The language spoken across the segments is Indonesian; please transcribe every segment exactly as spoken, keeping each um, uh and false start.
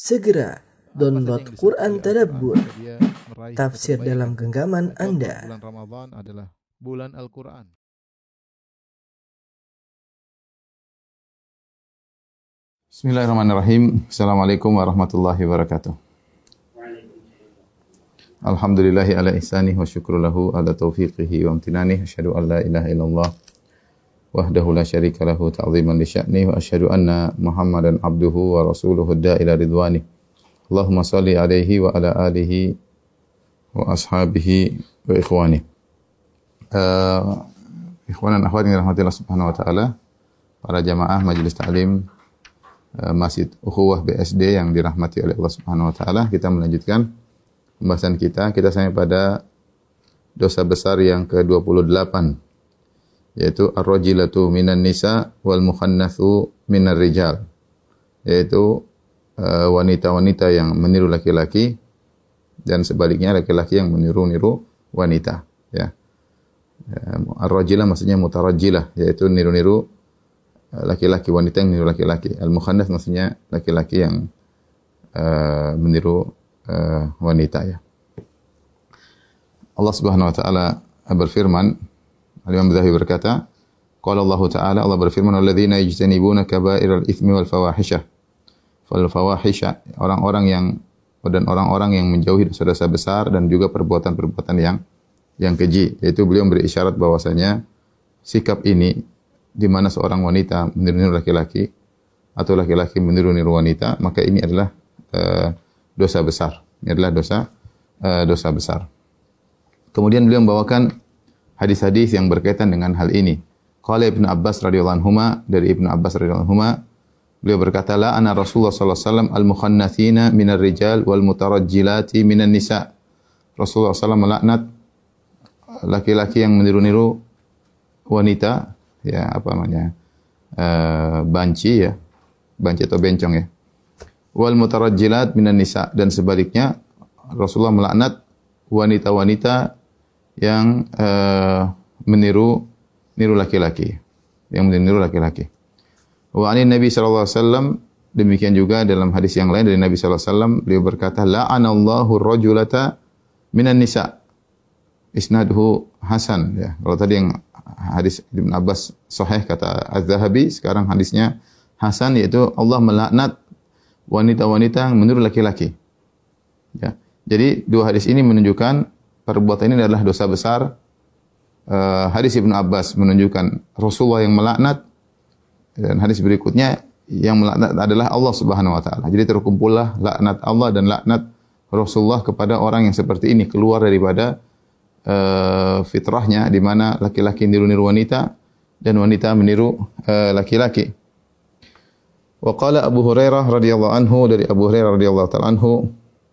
Segera download Quran Tadabbur, tafsir dalam genggaman Anda. Bulan Ramadan adalah bulan Al-Quran. Bismillahirrahmanirrahim. Assalamualaikum warahmatullahi wabarakatuh. Alhamdulillahi ala ihsanih wa syukru lahu ala taufiqihi wa amtinanih. Asyhadu an la ilaha illallah wahdahu la syarika lahu ta'ziman li sya'nih wa asyhadu anna Muhammadan abduhu wa rasuluhu da'ila ridwanih. Allahumma salli alaihi wa ala alihi wa ashabihi wa ikhwanih. Uh, ikhwan dan akhwat yang dirahmati Allah Subhanahu wa taala, para jamaah majelis taklim uh, Masjid Ukhuwah B S D yang dirahmati oleh Allah Subhanahu wa taala, kita melanjutkan pembahasan kita. Kita sampai pada dosa besar yang ke dua puluh delapan, yaitu ar-rajilatu minan nisa wal mukhannathu minar rijal, yaitu uh, wanita-wanita yang meniru laki-laki dan sebaliknya laki-laki yang meniru-niru wanita, ya. Ar-rajilah maksudnya mutarajjilah, yaitu niru-niru laki-laki, wanita yang meniru laki-laki. Al-mukhannats maksudnya laki-laki yang uh, meniru uh, wanita, ya. Allah Subhanahu wa taala berfirman, Al-Imam Zahabi berkata, qala Allah taala, Allah berfirman, alladzina yajtanibuna kaba'iral itsmi wal fawahisha. Fal fawahisha, orang-orang yang dan orang-orang yang menjauhi dosa-dosa besar dan juga perbuatan-perbuatan yang yang keji. Yaitu beliau beri isyarat bahwasanya sikap ini di mana seorang wanita meniru laki-laki atau laki-laki meniru-niru wanita, maka ini adalah uh, dosa besar. Ini adalah dosa uh, dosa besar. Kemudian beliau membawakan hadis-hadis yang berkaitan dengan hal ini. Qala Ibnu Abbas radhiyallahu anhuma, dari Ibnu Abbas radhiyallahu anhuma, beliau berkata, la ana Rasulullah sallallahu alaihi wasallam al-mukhannatsina minar rijal wal mutarajjilati minan nisa. Rasulullah sallallahu alaihi wasallam melaknat laki-laki yang meniru-niru wanita, ya, apa namanya, uh, banci, ya, banci atau bencong, ya. Wal mutarajjilat minan nisa, dan sebaliknya Rasulullah melaknat wanita-wanita yang uh, meniru niru laki-laki, yang meniru laki-laki. Wa anin Nabi sallallahu alaihi wasallam, demikian juga dalam hadis yang lain dari Nabi sallallahu alaihi wasallam, beliau berkata, la'anallahu ar-rajulata minan nisa. Isnaduhu hasan, ya. Kalau tadi yang hadis Ibnu Abbas sahih kata Az-Zahabi, sekarang hadisnya hasan, yaitu Allah melaknat wanita-wanita yang meniru laki-laki. Ya. Jadi dua hadis ini menunjukkan perbuatan ini adalah dosa besar. Uh, hadis Ibnu Abbas menunjukkan Rasulullah yang melaknat, dan hadis berikutnya yang melaknat adalah Allah Subhanahu wa taala. Jadi terkumpullah laknat Allah dan laknat Rasulullah kepada orang yang seperti ini, keluar daripada uh, fitrahnya, di mana laki-laki niru-niru wanita dan wanita meniru uh, laki-laki. Wa qala Abu Hurairah radhiyallahu anhu, dari Abu Hurairah radhiyallahu ta'ala anhu,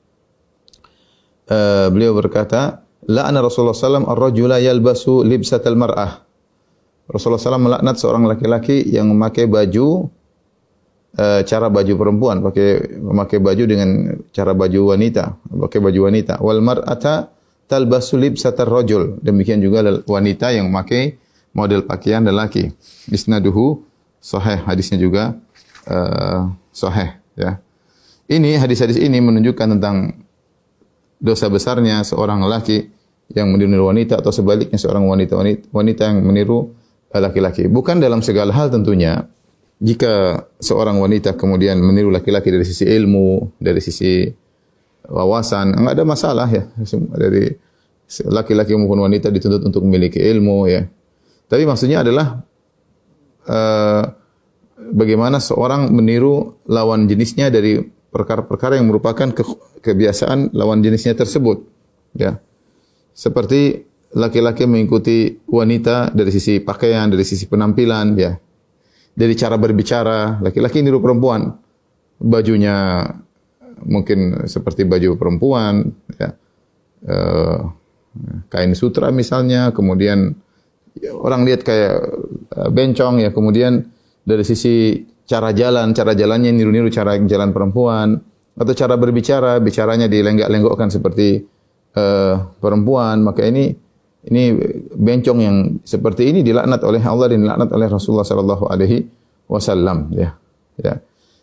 uh, beliau berkata, la'ana Rasulullah sallallahu alaihi wasallam ar-rajula yalbasu libsatal mar'ah. Rasulullah sallallahu alaihi wasallam melaknat seorang laki-laki yang memakai baju, uh, cara baju perempuan, pakai memakai baju dengan cara baju wanita, pakai baju wanita. Wal mar'ata talbasu libsatar rajul, demikian juga wanita yang memakai model pakaian lelaki. Isnaduhu sahih, hadisnya juga uh, sahih, ya. Ini hadis-hadis ini menunjukkan tentang dosa besarnya seorang lelaki yang meniru wanita, atau sebaliknya seorang wanita wanita, wanita yang meniru laki-laki. Bukan dalam segala hal tentunya. Jika seorang wanita kemudian meniru laki-laki dari sisi ilmu, dari sisi wawasan, enggak ada masalah, ya. Dari laki-laki maupun wanita dituntut untuk memiliki ilmu, ya. Tapi maksudnya adalah uh, bagaimana seorang meniru lawan jenisnya dari perkara-perkara yang merupakan ke, kebiasaan lawan jenisnya tersebut, ya. Seperti laki-laki mengikuti wanita dari sisi pakaian, dari sisi penampilan, ya. Dari cara berbicara, laki-laki niru perempuan. Bajunya mungkin seperti baju perempuan, ya. E, kain sutra misalnya, kemudian ya, orang lihat kayak bencong, ya. Kemudian dari sisi cara jalan, cara jalannya niru-niru cara jalan perempuan, atau cara berbicara, bicaranya dilenggak-lenggokkan seperti uh, perempuan, maka ini ini bencong yang seperti ini dilaknat oleh Allah dan dilaknat oleh Rasulullah sallallahu alaihi wasallam, ya. Ya.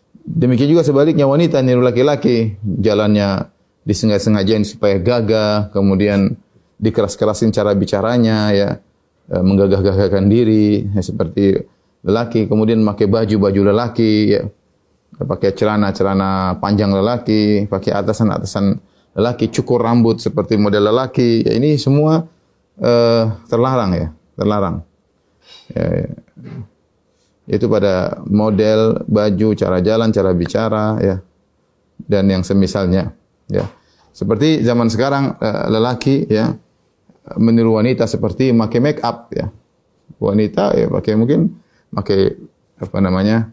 Demikian juga sebaliknya wanita niru laki-laki, jalannya disengaja-sengajain supaya gagah, kemudian dikeras-kerasin cara bicaranya ya, menggagah-gagahkan diri ya, seperti lelaki, kemudian pakai baju-baju lelaki ya, pakai celana-celana panjang lelaki, pakai atasan-atasan lelaki, cukur rambut seperti model lelaki. Ya, ini semua uh, terlarang ya, terlarang. Ya, ya. Itu pada model baju, cara jalan, cara bicara ya, dan yang semisalnya ya. Seperti zaman sekarang uh, lelaki ya meniru wanita seperti pakai make up ya. Wanita ya pakai mungkin pakai apa namanya?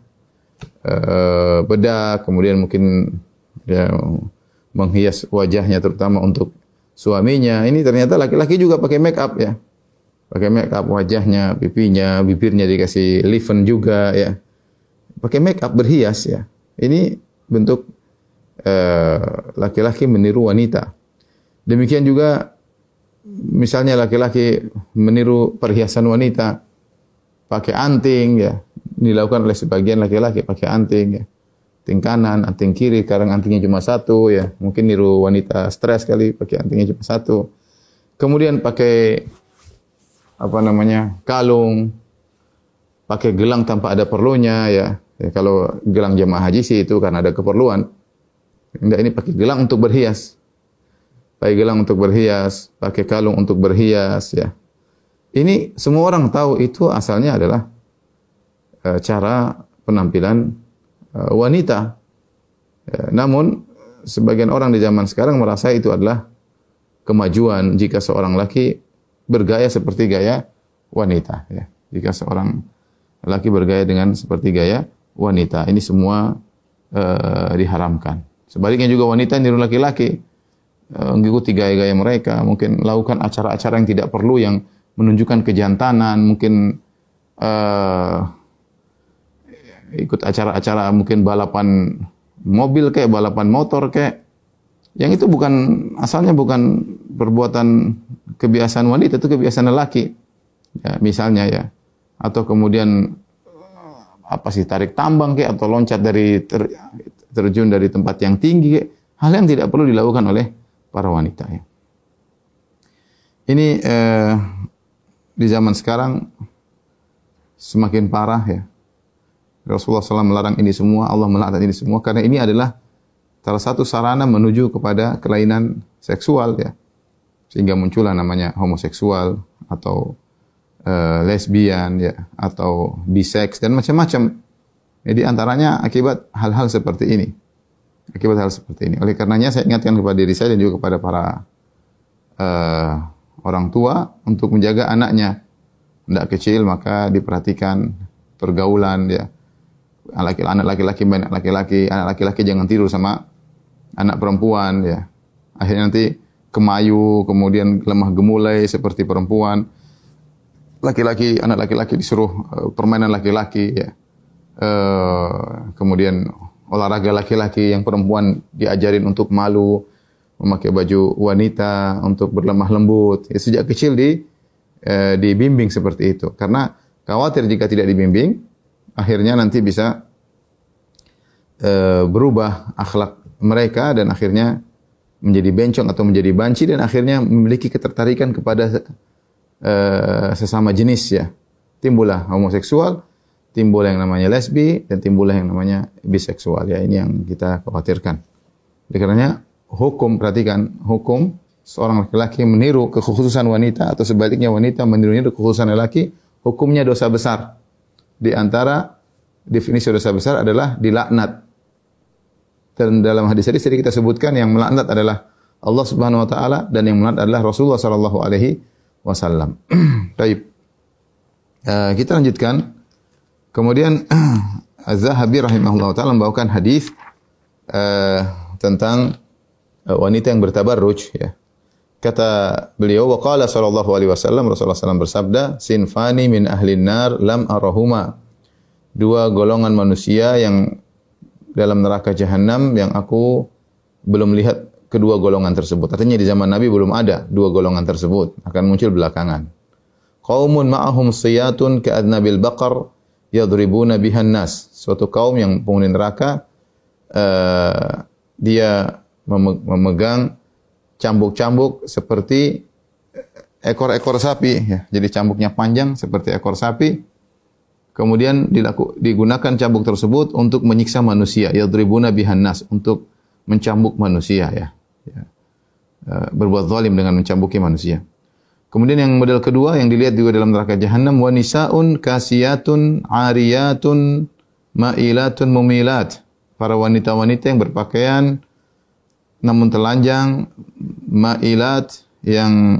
Uh, bedak, kemudian mungkin ya menghias wajahnya terutama untuk suaminya. Ini ternyata laki-laki juga pakai make up ya. Pakai make up wajahnya, pipinya, bibirnya dikasih liven juga ya. Pakai make up berhias ya. Ini bentuk uh, laki-laki meniru wanita. Demikian juga misalnya laki-laki meniru perhiasan wanita pakai anting ya. Dilakukan oleh sebagian laki-laki pakai anting ya. Anting kanan, anting kiri, kadang antingnya cuma satu ya. Mungkin niru wanita stres kali pakai antingnya cuma satu. Kemudian pakai apa namanya? Kalung, pakai gelang tanpa ada perlunya ya. Ya kalau gelang jemaah haji sih itu karena ada keperluan. Enggak, ini pakai gelang untuk berhias. Pakai gelang untuk berhias, pakai kalung untuk berhias ya. Ini semua orang tahu itu asalnya adalah e, cara penampilan e, wanita. E, namun sebagian orang di zaman sekarang merasa itu adalah kemajuan jika seorang laki bergaya seperti gaya wanita ya. Jika seorang laki bergaya dengan seperti gaya wanita, ini semua e, diharamkan. Sebaliknya juga wanita niru laki-laki, e, mengikuti gaya-gaya mereka, mungkin lakukan acara-acara yang tidak perlu yang menunjukkan kejantanan, mungkin e, ikut acara-acara mungkin balapan mobil kayak balapan motor kayak. Yang itu bukan asalnya bukan perbuatan kebiasaan wanita, itu kebiasaan lelaki. Ya, misalnya ya. Atau kemudian apa sih tarik tambang kayak atau loncat dari ter, terjun dari tempat yang tinggi kayak. Hal yang tidak perlu dilakukan oleh para wanita ya. Ini eh, di zaman sekarang semakin parah ya. Rasulullah shallallahu alaihi wasallam melarang ini semua, Allah melaknat ini semua karena ini adalah salah satu sarana menuju kepada kelainan seksual ya. Sehingga muncullah namanya homoseksual atau uh, lesbian ya atau biseks dan macam-macam. Jadi antaranya akibat hal-hal seperti ini. Akibat hal seperti ini. Oleh karenanya saya ingatkan kepada diri saya dan juga kepada para uh, orang tua untuk menjaga anaknya. Anak kecil maka diperhatikan pergaulan ya. Anak laki-laki banyak laki-laki, anak laki-laki jangan tidur sama anak perempuan ya. Akhirnya nanti kemayu, kemudian lemah gemulai seperti perempuan. Laki-laki, anak laki-laki disuruh uh, permainan laki-laki ya. Uh, kemudian olahraga laki-laki, yang perempuan diajarin untuk malu, memakai baju wanita, untuk berlemah lembut. Ya, sejak kecil di uh, dibimbing seperti itu. Karena khawatir jika tidak dibimbing, akhirnya nanti bisa uh, berubah akhlak mereka dan akhirnya menjadi bencong atau menjadi banci dan akhirnya memiliki ketertarikan kepada uh, sesama jenis ya. Timbullah homoseksual, timbul yang namanya lesbi dan timbullah yang namanya biseksual ya. Ini yang kita khawatirkan. Oleh karenanya hukum, perhatikan, hukum seorang laki-laki meniru kekhususan wanita atau sebaliknya wanita meniru kekhususan lelaki, hukumnya dosa besar. Di antara definisi dosa besar adalah dilaknat. Dan dalam hadis-hadis tadi kita sebutkan yang melaknat adalah Allah Subhanahu wa taala dan yang melaknat adalah Rasulullah sallallahu alaihi wasallam. Baik. Uh, kita lanjutkan. Kemudian Az-Zahabi rahimahullah taala membawakan hadis uh, tentang uh, wanita yang bertabarruj ya. Kata beliau wa qala sallallahu alaihi wasallam, Rasulullah sallallahu alaihi wasallam bersabda, sinfani min ahlin nar lam arahuma. Dua golongan manusia yang dalam neraka jahanam yang aku belum lihat kedua golongan tersebut. Artinya di zaman Nabi belum ada dua golongan tersebut, akan muncul belakangan. Qaumun ma'ahum siyatun ka'adnabil baqar yadribuna bihan nas. Suatu kaum yang penghuni neraka uh, dia memegang cambuk-cambuk seperti ekor-ekor sapi ya. Jadi cambuknya panjang seperti ekor sapi. Kemudian dilaku, digunakan cambuk tersebut untuk menyiksa manusia, yadribuna bihan nas, untuk mencambuk manusia ya. ya. Uh, berbuat zalim dengan mencambuki manusia. Kemudian yang model kedua yang dilihat juga dalam neraka jahanam, wa nisaun kasiyatun ariyatun ma'ilatun mumilat. Para wanita-wanita yang berpakaian namun telanjang, ma'ilat yang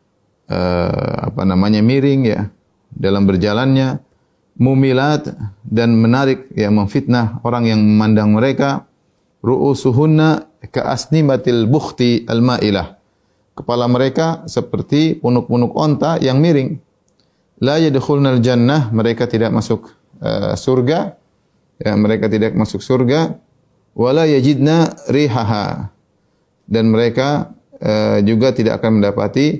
uh, apa namanya miring ya dalam berjalannya, mumilat dan menarik yang memfitnah orang yang memandang mereka, ru'usuhunna ka'asnimatil bukhti al-ma'ilah. Kepala mereka seperti punuk-punuk onta yang miring. La yadkhulunal jannah, mereka tidak masuk uh, surga. Ya, mereka tidak masuk surga. Wala yajidna rihaha. Dan mereka uh, juga tidak akan mendapati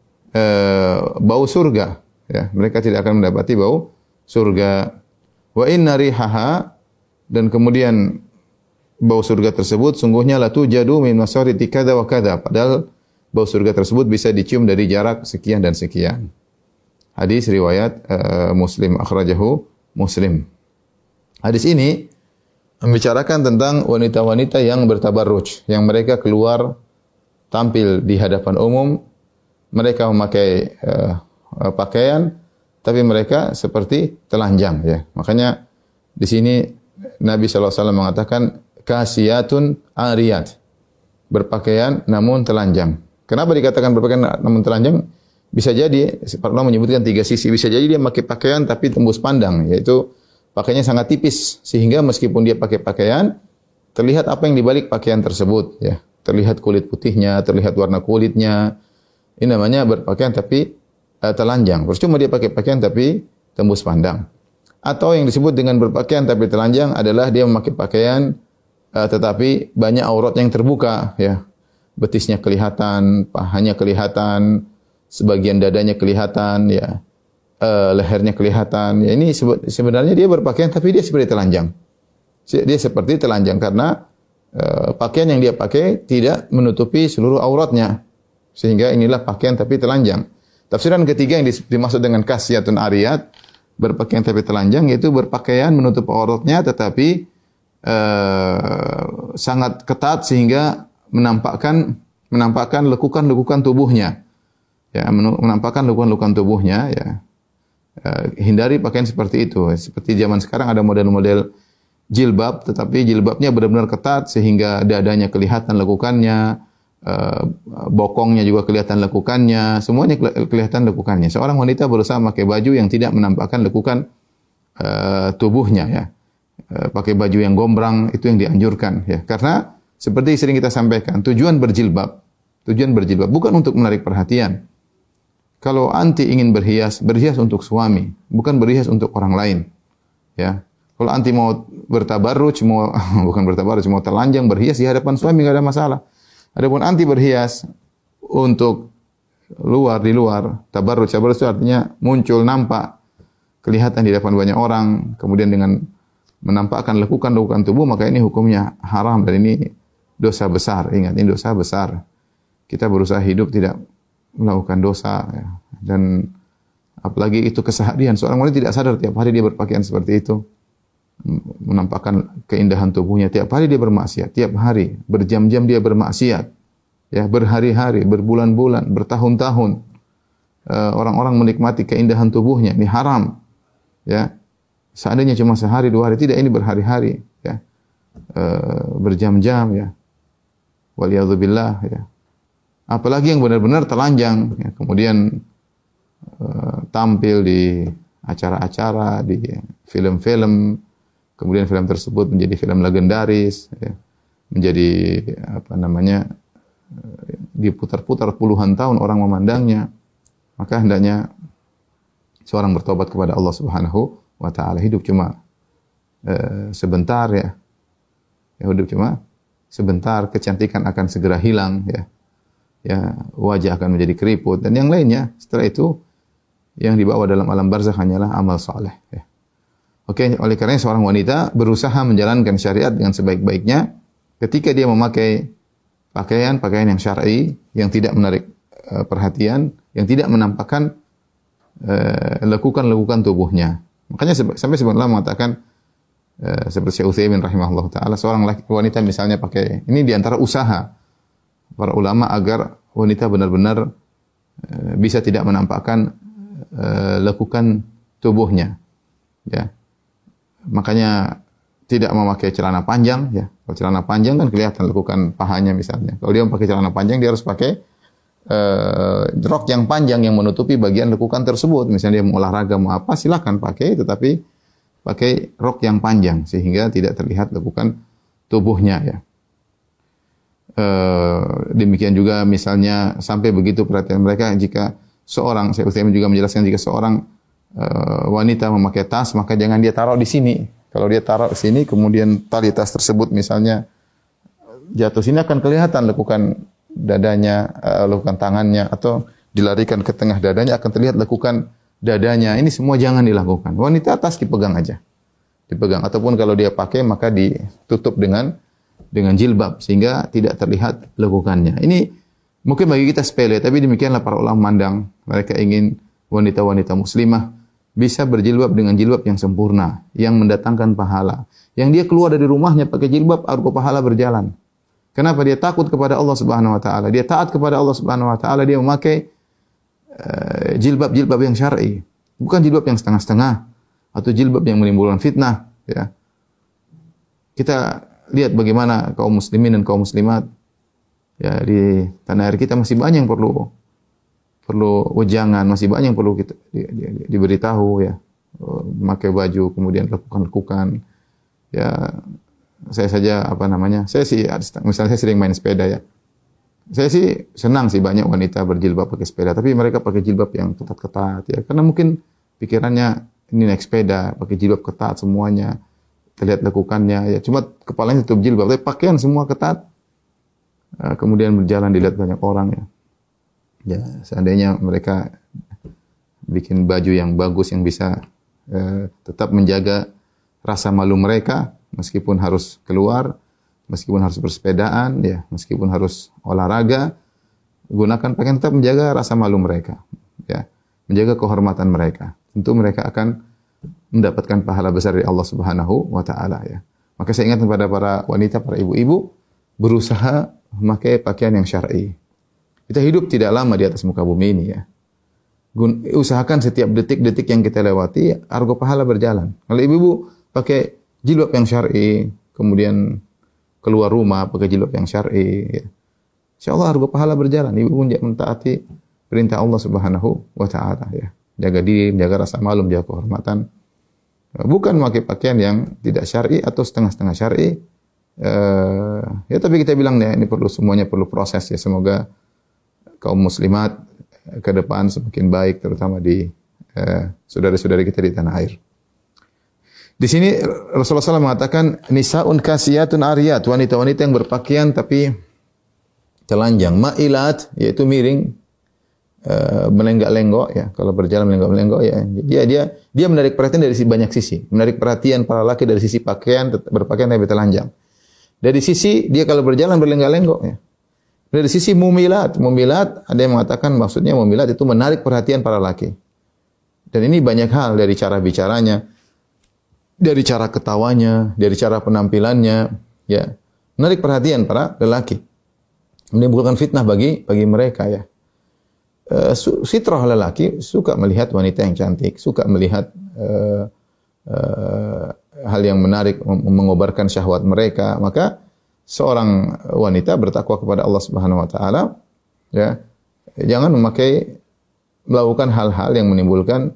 uh, bau surga. Ya, mereka tidak akan mendapati bau surga. Wa inna rihaha, dan kemudian bau surga tersebut sungguhnya la tujadu min masariti kadza wa kadza. Padahal bau surga tersebut bisa dicium dari jarak sekian dan sekian. Hadis riwayat uh, Muslim, akhrajahu Muslim. Hadis ini membicarakan tentang wanita-wanita yang bertabarruj, yang mereka keluar tampil di hadapan umum, mereka memakai uh, uh, pakaian, tapi mereka seperti telanjang ya. Makanya di sini Nabi sallallahu alaihi wasallam mengatakan kasiyatun ariyat, berpakaian namun telanjang. Kenapa dikatakan berpakaian namun telanjang? Bisa jadi, para ulama menyebutkan tiga sisi. Bisa jadi dia pakai pakaian tapi tembus pandang, yaitu pakaiannya sangat tipis sehingga meskipun dia pakai pakaian, terlihat apa yang dibalik pakaian tersebut. Ya, terlihat kulit putihnya, terlihat warna kulitnya. Ini namanya berpakaian tapi uh, telanjang. Percuma dia pakai pakaian tapi tembus pandang. Atau yang disebut dengan berpakaian tapi telanjang adalah dia memakai pakaian uh, tetapi banyak aurat yang terbuka. Ya. Betisnya kelihatan, pahanya kelihatan, sebagian dadanya kelihatan, ya, uh, lehernya kelihatan. Ya, ini sebenarnya dia berpakaian tapi dia seperti telanjang. Dia seperti telanjang karena uh, pakaian yang dia pakai tidak menutupi seluruh auratnya, sehingga inilah pakaian tapi telanjang. Tafsiran ketiga yang dimaksud dengan kasiyatun ariyat, berpakaian tapi telanjang, yaitu berpakaian menutup auratnya tetapi uh, sangat ketat sehingga menampakkan menampakkan lekukan-lekukan tubuhnya, ya, menampakkan lekukan-lekukan tubuhnya, ya. Uh, hindari pakaian seperti itu. Seperti zaman sekarang ada model-model jilbab, tetapi jilbabnya benar-benar ketat sehingga dadanya kelihatan lekukannya, uh, bokongnya juga kelihatan lekukannya, semuanya kelihatan lekukannya. Seorang wanita berusaha memakai baju yang tidak menampakkan lekukan uh, tubuhnya, ya. Uh, pakai baju yang gombrang itu yang dianjurkan, ya, karena seperti sering kita sampaikan, tujuan berjilbab, tujuan berjilbab bukan untuk menarik perhatian. Kalau anti ingin berhias, berhias untuk suami, bukan berhias untuk orang lain. Ya, kalau anti mau bertabarruj, mau bukan bertabarruj, mau telanjang berhias di hadapan suami enggak ada masalah. Adapun anti berhias untuk luar di luar, tabarruj, tabarruj itu artinya muncul, nampak, kelihatan di depan banyak orang, kemudian dengan menampakkan lekukan-lekukan tubuh, maka ini hukumnya haram dan ini dosa besar. Ingat, ini dosa besar. Kita berusaha hidup tidak melakukan dosa, ya. Dan apalagi itu keseharian. Seorang wanita tidak sadar tiap hari dia berpakaian seperti itu, menampakkan keindahan tubuhnya. Tiap hari dia bermaksiat, tiap hari berjam-jam dia bermaksiat, ya, berhari-hari, berbulan-bulan, bertahun-tahun. Uh, orang-orang menikmati keindahan tubuhnya, ini haram, ya. Seandainya cuma sehari dua hari, tidak, ini berhari-hari, ya, uh, berjam-jam, ya. Waliyadzubillah, ya. Apalagi yang benar-benar telanjang, ya, kemudian uh, tampil di acara-acara, di film-film, kemudian film tersebut menjadi film legendaris, ya, menjadi apa namanya, uh, diputar-putar puluhan tahun orang memandangnya, maka hendaknya seorang bertobat kepada Allah Subhanahu wa ta'ala. Hidup cuma uh, sebentar, ya. Ya, hidup cuma sebentar, kecantikan akan segera hilang, ya. Ya, wajah akan menjadi keriput dan yang lainnya. Setelah itu yang dibawa dalam alam barzakh hanyalah amal saleh, ya. Oke, oleh karena seorang wanita berusaha menjalankan syariat dengan sebaik-baiknya ketika dia memakai pakaian-pakaian yang syar'i, yang tidak menarik uh, perhatian, yang tidak menampakkan uh, lekukan-lekukan tubuhnya. Makanya sampai sebenarnya mengatakan uh, seperti Syekh Utsaimin rahimahullah taala, seorang laki, wanita misalnya pakai, ini diantara usaha para ulama agar wanita benar-benar uh, bisa tidak menampakkan uh, lekukan tubuhnya. Ya. Makanya tidak memakai celana panjang, ya. Kalau celana panjang kan kelihatan lekukan pahanya misalnya. Kalau dia memakai celana panjang, dia harus pakai uh, rok yang panjang yang menutupi bagian lekukan tersebut. Misalnya dia mau olahraga mau apa, silakan pakai, tetapi pakai rok yang panjang sehingga tidak terlihat lekukan tubuhnya, ya. Uh, demikian juga misalnya sampai begitu perhatian mereka jika seorang, saya Utsaimin juga menjelaskan jika seorang uh, wanita memakai tas, maka jangan dia taruh di sini. Kalau dia taruh di sini, kemudian tali tas tersebut misalnya jatuh sini, akan kelihatan lekukan dadanya, uh, lekukan tangannya, atau dilarikan ke tengah dadanya akan terlihat lekukan dadanya. Ini semua jangan dilakukan. Wanita tas dipegang aja, dipegang. Ataupun kalau dia pakai maka ditutup dengan dengan jilbab sehingga tidak terlihat lekukannya. Ini mungkin bagi kita sepele, tapi demikianlah para ulama memandang. Mereka ingin wanita-wanita muslimah bisa berjilbab dengan jilbab yang sempurna, yang mendatangkan pahala. Yang dia keluar dari rumahnya pakai jilbab, argo pahala berjalan. Kenapa? Dia takut kepada Allah Subhanahu wa taala. Dia taat kepada Allah Subhanahu wa taala, dia memakai uh, jilbab-jilbab yang syar'i, bukan jilbab yang setengah-setengah atau jilbab yang menimbulkan fitnah, ya. Kita lihat bagaimana kaum muslimin dan kaum muslimat, ya, di tanah air kita masih banyak yang perlu perlu wejangan, masih banyak yang perlu kita di, di, di, diberitahu, ya, memakai baju, kemudian lakukan-lakukan, ya. Saya saja apa namanya, saya sih misalnya saya sering main sepeda, ya, saya sih senang sih banyak wanita berjilbab pakai sepeda, tapi mereka pakai jilbab yang ketat-ketat, ya, karena mungkin pikirannya ini naik sepeda pakai jilbab ketat semuanya, terlihat lekukannya, ya, cuma kepalanya tutup jilbab, tapi pakaian semua ketat, kemudian berjalan dilihat banyak orang, ya. Ya, seandainya mereka bikin baju yang bagus yang bisa eh, tetap menjaga rasa malu mereka meskipun harus keluar, meskipun harus bersepedaan, ya, meskipun harus olahraga, gunakan pakaian tetap menjaga rasa malu mereka, ya, menjaga kehormatan mereka. Tentu mereka akan mendapatkan pahala besar dari Allah Subhanahu wa taala, ya. Maka saya ingat kepada para wanita, para ibu-ibu, berusaha memakai pakaian yang syar'i. Kita hidup tidak lama di atas muka bumi ini, ya. Gun, usahakan setiap detik-detik yang kita lewati, argo pahala berjalan. Kalau ibu-ibu pakai jilbab yang syar'i, kemudian keluar rumah pakai jilbab yang syar'i, ya, insyaallah argo pahala berjalan. Ibu pun mentaati perintah Allah Subhanahu wa taala, ya. Jaga diri, menjaga rasa malu, menjaga kehormatan. Bukan memakai pakaian yang tidak syar'i atau setengah-setengah syar'i. Uh, ya, tapi kita bilang, ya, ini perlu, semuanya perlu proses, ya. Semoga kaum muslimat ke depan semakin baik, terutama di eh, saudara-saudari kita di tanah air. Di sini Rasulullah shallallahu alaihi wasallam mengatakan nisaun kasiyatun ariyat, wanita-wanita yang berpakaian tapi telanjang, ma'ilat, yaitu miring, eh, melenggak-lenggok, ya. Kalau berjalan melenggak-lenggok, ya, dia dia dia menarik perhatian dari banyak sisi, menarik perhatian para laki dari sisi pakaian, berpakaian tapi telanjang. Dari sisi dia kalau berjalan berlenggak-lenggok, ya. Dari sisi mumilat, mumilat ada yang mengatakan maksudnya mumilat itu menarik perhatian para laki. Dan ini banyak hal, dari cara bicaranya, dari cara ketawanya, dari cara penampilannya, ya, menarik perhatian para lelaki, menimbulkan fitnah bagi bagi mereka, ya. Uh, fitrah lelaki suka melihat wanita yang cantik, suka melihat uh, uh, hal yang menarik, mengobarkan syahwat mereka. Maka seorang wanita bertakwa kepada Allah Subhanahu wa taala, ya, jangan memakai melakukan hal-hal yang menimbulkan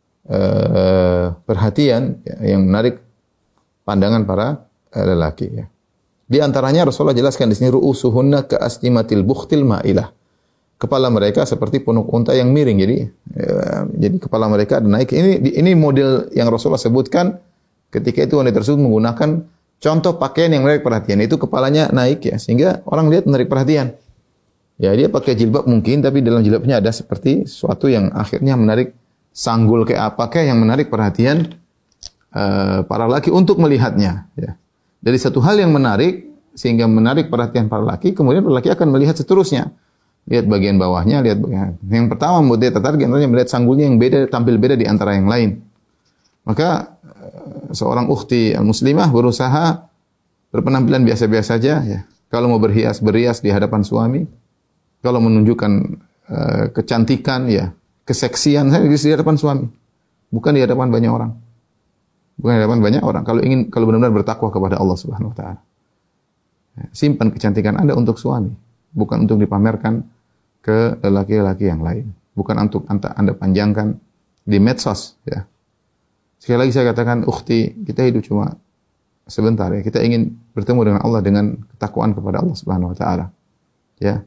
uh, perhatian, ya, yang menarik pandangan para uh, lelaki, ya. Di antaranya Rasulullah jelaskan di sini ru'usuhunna ka'asnimatil bukhtil ma'ilah. Kepala mereka seperti punuk unta yang miring. Jadi ya, jadi kepala mereka ada naik. Ini ini model yang Rasulullah sebutkan ketika itu wanita tersebut menggunakan contoh pakaian yang menarik perhatian, itu kepalanya naik, ya, sehingga orang lihat menarik perhatian. Ya, dia pakai jilbab mungkin, tapi dalam jilbabnya ada seperti sesuatu yang akhirnya menarik, sanggul kayak apa kayak yang menarik perhatian uh, para laki untuk melihatnya. Ya. Dari satu hal yang menarik, sehingga menarik perhatian para laki, kemudian para laki akan melihat seterusnya. Lihat bagian bawahnya, lihat bagian. Yang pertama membuat dia tertarik, antaranya melihat sanggulnya yang beda, tampil beda di antara yang lain. Maka seorang ukhti muslimah berusaha berpenampilan biasa-biasa saja. Ya. Kalau mau berhias, berhias di hadapan suami. Kalau menunjukkan uh, kecantikan, ya, keseksian, saya di hadapan suami, bukan di hadapan banyak orang. Bukan di hadapan banyak orang. Kalau ingin, kalau benar-benar bertakwa kepada Allah Subhanahu Wa Taala, ya, simpan kecantikan Anda untuk suami, bukan untuk dipamerkan ke lelaki-lelaki yang lain. Bukan untuk Anda panjangkan di medsos. Ya. Sekali lagi saya katakan, ukhti, kita hidup cuma sebentar ya. Kita ingin bertemu dengan Allah dengan ketakwaan kepada Allah Subhanahu Wa Taala. Ya.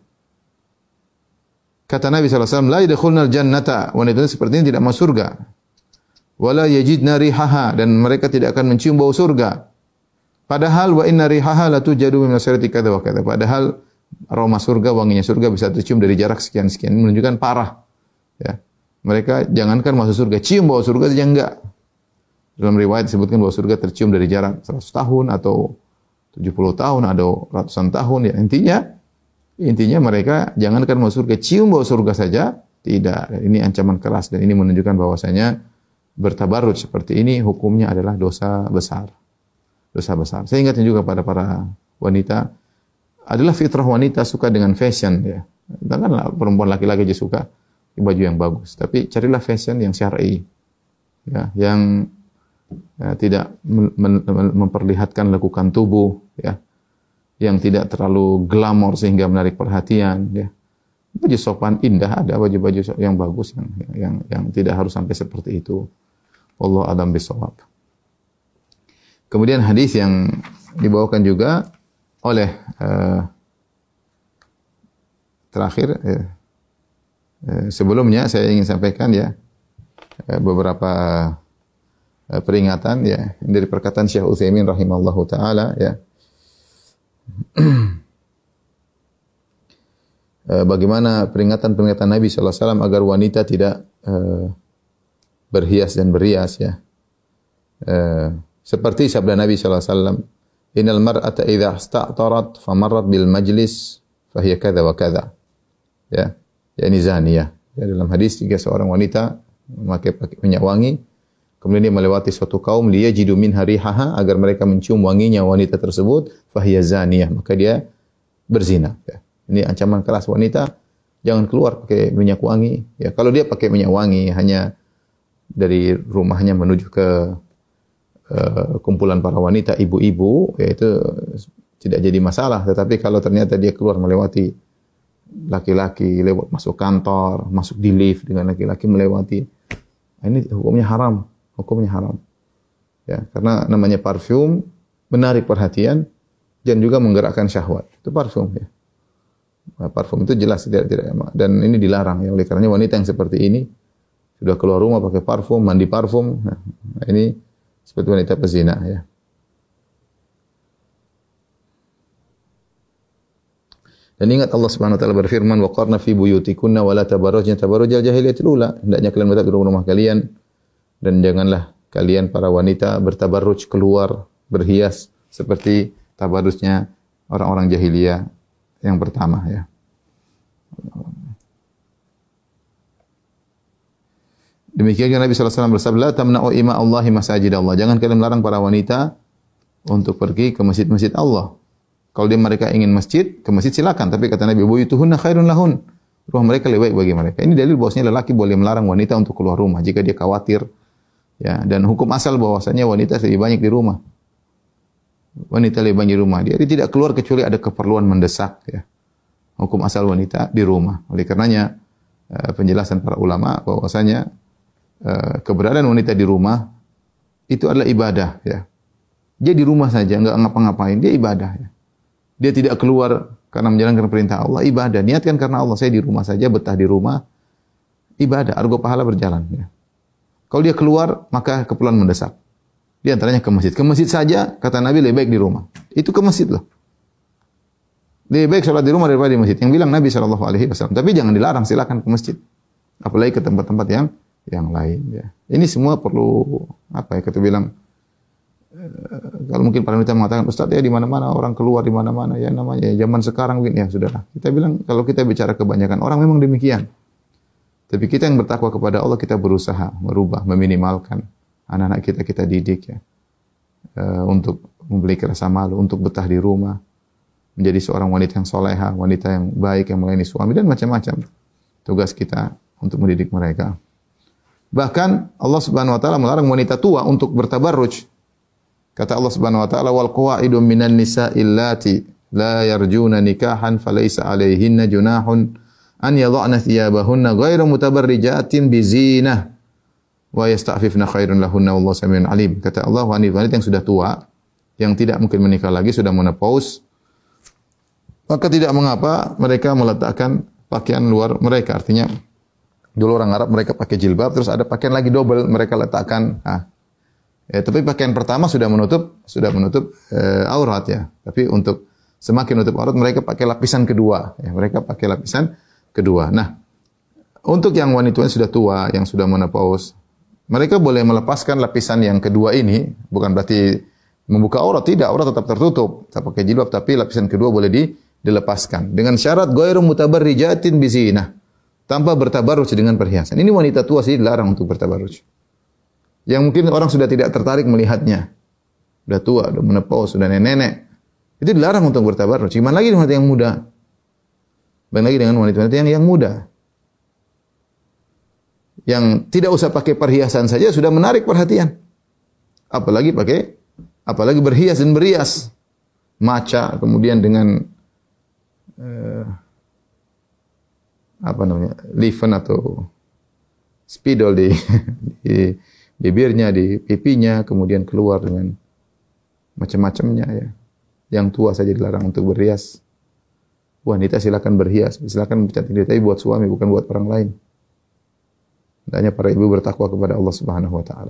Kata Nabi sallallahu alaihi wasallam, la yadkhulunal jannata, wanita seperti ini tidak masuk surga. Wala yajidna rihaha, dan mereka tidak akan mencium bau surga. Padahal wa inna rihaha la tujadu min masirati kadza wa kadza. Padahal aroma surga, wanginya surga bisa tercium dari jarak sekian-sekian, menunjukkan parah. Ya. Mereka jangankan masuk surga, cium bau surga saja enggak. Dalam riwayat disebutkan bahwa surga tercium dari jarak seratus tahun atau tujuh puluh tahun atau ratusan tahun. Ya, intinya intinya mereka jangankan masuk surga, cium bau surga saja tidak. Ini ancaman keras dan ini menunjukkan bahwasanya bertabarruj seperti ini hukumnya adalah dosa besar. Dosa besar. Saya ingatkan juga pada para wanita, adalah fitrah wanita suka dengan fashion ya. Janganlah perempuan laki-laki aja suka baju yang bagus, tapi carilah fashion yang syar'i. Ya, yang ya, tidak memperlihatkan lekukan tubuh ya. Yang tidak terlalu glamor sehingga menarik perhatian ya. Baju sopan indah ada, baju-baju yang bagus yang yang yang tidak harus sampai seperti itu. Wallahu a'lam bishawab. Kemudian hadis yang dibawakan juga oleh uh, terakhir uh, uh, sebelumnya saya ingin sampaikan ya uh, beberapa uh, peringatan ya dari perkataan Syekh Utsaimin rahimallahu taala ya. Bagaimana peringatan-peringatan Nabi sallallahu alaihi wasallam agar wanita tidak uh, berhias dan berias ya. Uh, seperti sabda Nabi sallallahu alaihi wasallam, "Innal mar'ata idza ista'tarat famarrat bil majlis fahiya kadza wa kadza." Ya, yakni zaniyah. Ya, dalam hadis jika seorang wanita memakai minyak wangi kemudian dia melewati suatu kaum liyajidu minha rihaha, agar mereka mencium wanginya wanita tersebut, fahiya zaniyah, maka dia berzina ya. Ini ancaman keras, wanita jangan keluar pakai minyak wangi. Ya, kalau dia pakai minyak wangi hanya dari rumahnya menuju ke uh, kumpulan para wanita, ibu-ibu, ya itu tidak jadi masalah. Tetapi kalau ternyata dia keluar melewati laki-laki, lewat masuk kantor, masuk di lift dengan laki-laki melewati, ini hukumnya haram, hukumnya haram. Ya, karena namanya parfum menarik perhatian dan juga menggerakkan syahwat. Itu parfum ya. Nah, parfum itu jelas tidak tidak dan ini dilarang ya, oleh karenanya wanita yang seperti ini sudah keluar rumah pakai parfum, mandi parfum, nah, ini seperti wanita pezina ya. Dan ingat Allah Subhanahu wa taala berfirman, "Wa qarna fi buyutikunna wa la tabarrajna tabarrujal jahiliyatil ula." Hendaknya kalian tetap di rumah kalian dan janganlah kalian para wanita bertabarruj, keluar berhias seperti tabarrujnya orang-orang jahiliyah yang pertama ya. Demikian Nabi sallallahu alaihi wasallam bersabda, "La tamna'u ima Allahi masajid Allah." Jangan kalian melarang para wanita untuk pergi ke masjid-masjid Allah. Kalau dia mereka ingin masjid, ke masjid silakan, tapi kata Nabi, "Buyutuhunna khairun lahun." Rumah mereka lebih baik bagi mereka. Ini dalil bahwasanya lelaki boleh melarang wanita untuk keluar rumah jika dia khawatir ya, dan hukum asal bahwasanya wanita lebih banyak di rumah. Wanita lebih banyak di rumah. Dia tidak keluar kecuali ada keperluan mendesak ya. Hukum asal wanita di rumah. Oleh karenanya penjelasan para ulama bahwasanya keberadaan wanita di rumah itu adalah ibadah ya. Dia di rumah saja enggak ngapa-ngapain, dia ibadah ya. Dia tidak keluar karena menjalankan perintah Allah, ibadah. Niatkan karena Allah, saya di rumah saja, betah di rumah, ibadah, argo pahala berjalan ya. Kalau dia keluar maka keperluan mendesak. Di antaranya ke masjid. Ke masjid saja, kata Nabi, lebih baik di rumah. Itu ke masjid loh. Lebih baik sholat di rumah daripada di masjid. Yang bilang Nabi shallallahu alaihi wasallam. Tapi jangan dilarang, silakan ke masjid. Apalagi ke tempat-tempat yang yang lain. Ya. Ini semua perlu, apa ya, kita bilang, kalau mungkin para wanita mengatakan, Ustaz ya di mana-mana orang keluar di mana-mana ya namanya ya, zaman sekarang ya sudahlah. Kita bilang kalau kita bicara kebanyakan orang memang demikian. Tapi kita yang bertakwa kepada Allah kita berusaha merubah, meminimalkan anak-anak kita kita didik ya uh, untuk memiliki rasa malu, untuk betah di rumah, menjadi seorang wanita yang soleha, wanita yang baik yang melayani suami dan macam-macam. Tugas kita untuk mendidik mereka. Bahkan Allah Subhanahu wa taala melarang wanita tua untuk bertabarruj. Kata Allah Subhanahu wa taala wal qawaidu minan nisa'i allati la yarjuna nikahan falaysa 'alaihinna junahun an yadh'na thiyabahunna ghairu mutabarrijatin bizinah wa yasta'fifna khairun lahunna wallahu samiun alim. Kata Allah wanita-wanita yang sudah tua yang tidak mungkin menikah lagi sudah menopause maka tidak mengapa mereka meletakkan pakaian luar mereka. Artinya dulu orang Arab mereka pakai jilbab terus ada pakaian lagi double mereka letakkan. Nah, ya, tapi pakaian pertama sudah menutup sudah menutup e, aurat ya. Tapi untuk semakin menutup aurat mereka pakai lapisan kedua. Ya, mereka pakai lapisan kedua. Nah, untuk yang wanita yang sudah tua, yang sudah menopause, mereka boleh melepaskan lapisan yang kedua ini. Bukan berarti membuka aurat, tidak. Aurat tetap tertutup. Tetap pakai jilbab, tapi lapisan kedua boleh di, dilepaskan. Dengan syarat ghairu mutabarrijatin bizinah. Tanpa bertabarruj dengan perhiasan. Ini wanita tua sih dilarang untuk bertabarruj. Yang mungkin orang sudah tidak tertarik melihatnya. Sudah tua, sudah menopause, sudah nenek-nenek. Itu dilarang untuk bertabarruj. Gimana lagi dengan wanita yang muda? Bagaimana lagi dengan wanita-wanita yang, yang muda? Yang tidak usah pakai perhiasan saja sudah menarik perhatian. Apalagi pakai, apalagi berhias dan berias. Maca, kemudian dengan uh, apa namanya, liven atau spidol di, di bibirnya, di pipinya, kemudian keluar dengan macam-macamnya ya. Yang tua saja dilarang untuk berhias. Wanita silakan berhias, silakan mencantik diri, tapi buat suami bukan buat orang lain. Hendaknya para ibu bertakwa kepada Allah Subhanahu wa taala.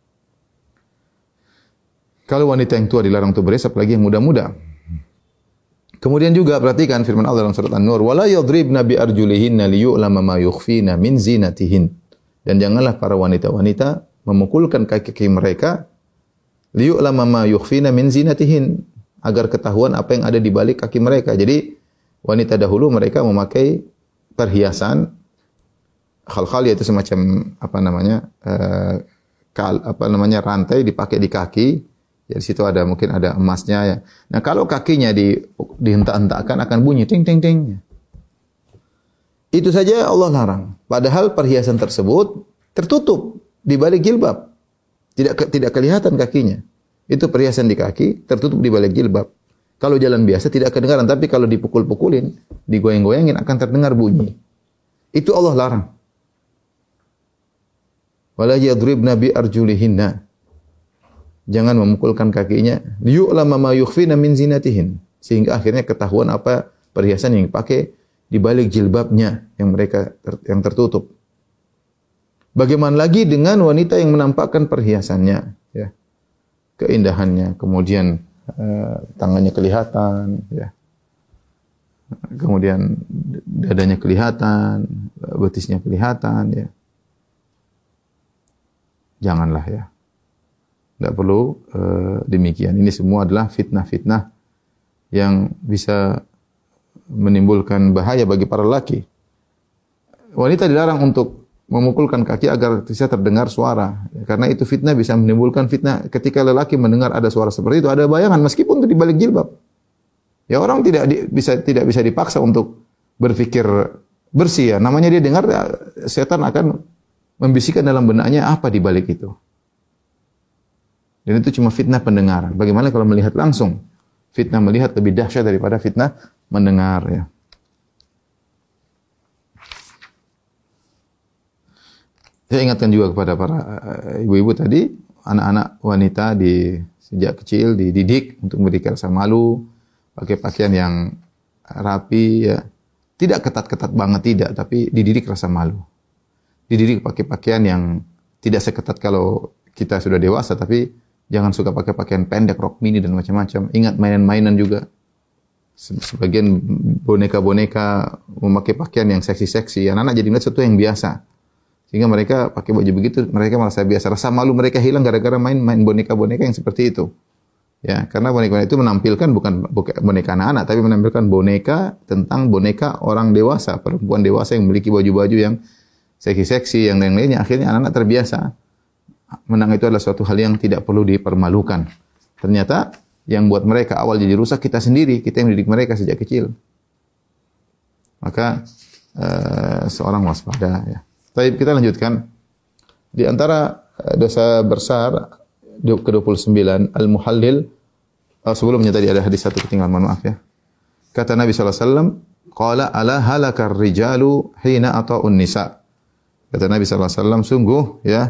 Kalau wanita yang tua dilarang untuk berhias, apalagi yang muda-muda. Kemudian juga perhatikan firman Allah dalam surat An-Nur, "Wala yadribna bi arjulihinna liyu'lama ma yukhfina min zinatihin." Dan janganlah para wanita-wanita memukulkan kaki-kaki mereka liyu'lama ma yukhfina min zinatihin, agar ketahuan apa yang ada di balik kaki mereka. Jadi wanita dahulu mereka memakai perhiasan khal-khal, yaitu semacam apa namanya uh, kal, apa namanya rantai dipakai di kaki. Jadi situ ada mungkin ada emasnya ya. Nah, kalau kakinya di dihentak-hentakkan akan bunyi ting ting ting. Itu saja Allah larang. Padahal perhiasan tersebut tertutup di balik jilbab. Tidak tidak kelihatan kakinya. Itu perhiasan di kaki tertutup di balik jilbab. Kalau jalan biasa tidak kedengaran, tapi kalau dipukul-pukulin, digoyang-goyangin akan terdengar bunyi. Itu Allah larang. Wala yadribna bi arjulihinna. Jangan memukulkan kakinya. Liyu'lama ma yukhfina min zinatihin. Sehingga akhirnya ketahuan apa perhiasan yang dipakai di balik jilbabnya yang mereka ter, yang tertutup. Bagaimana lagi dengan wanita yang menampakkan perhiasannya, ya. Keindahannya, kemudian uh, tangannya kelihatan, ya. Kemudian dadanya kelihatan, betisnya kelihatan, ya. Janganlah ya. Tidak perlu uh, demikian. Ini semua adalah fitnah-fitnah yang bisa menimbulkan bahaya bagi para lelaki. Wanita dilarang untuk memukulkan kaki agar bisa terdengar suara. Karena itu fitnah, bisa menimbulkan fitnah. Ketika lelaki mendengar ada suara seperti itu, ada bayangan meskipun itu di balik jilbab. Ya orang tidak di, bisa tidak bisa dipaksa untuk berpikir bersih ya. Namanya dia dengar, ya, setan akan membisikkan dalam benaknya apa di balik itu. Dan itu cuma fitnah pendengaran. Bagaimana kalau melihat langsung? Fitnah melihat lebih dahsyat daripada fitnah mendengar ya. Saya ingatkan juga kepada para ibu-ibu tadi, anak-anak wanita di sejak kecil dididik untuk memberikan rasa malu, pakai pakaian yang rapi ya. Tidak ketat-ketat banget tidak, tapi dididik rasa malu. Dididik pakai pakaian yang tidak seketat kalau kita sudah dewasa, tapi jangan suka pakai pakaian pendek, rok mini dan macam-macam. Ingat mainan-mainan juga. Sebagian boneka-boneka memakai pakaian yang seksi-seksi. Anak-anak jadi melihat sesuatu yang biasa. Sehingga mereka pakai baju begitu, mereka merasa biasa. Rasa malu mereka hilang gara-gara main main boneka-boneka yang seperti itu. Ya, karena boneka itu menampilkan bukan boneka anak-anak, tapi menampilkan boneka tentang boneka orang dewasa, perempuan dewasa yang memiliki baju-baju yang seksi-seksi, yang lain-lainnya. Akhirnya anak-anak terbiasa. Menang itu adalah suatu hal yang tidak perlu dipermalukan. Ternyata yang buat mereka awal jadi rusak kita sendiri, kita yang mendidik mereka sejak kecil. Maka uh, seorang waspada. Ya. Baik, kita lanjutkan. Di antara dosa besar ke dua puluh sembilan, al-muhallil. Oh, sebelumnya tadi ada hadis satu ketinggalan, mohon maaf ya. Kata Nabi sallallahu alaihi wasallam, qala ala halakar rijalu hina ata'un nisa. Kata Nabi sallallahu alaihi wasallam, sungguh ya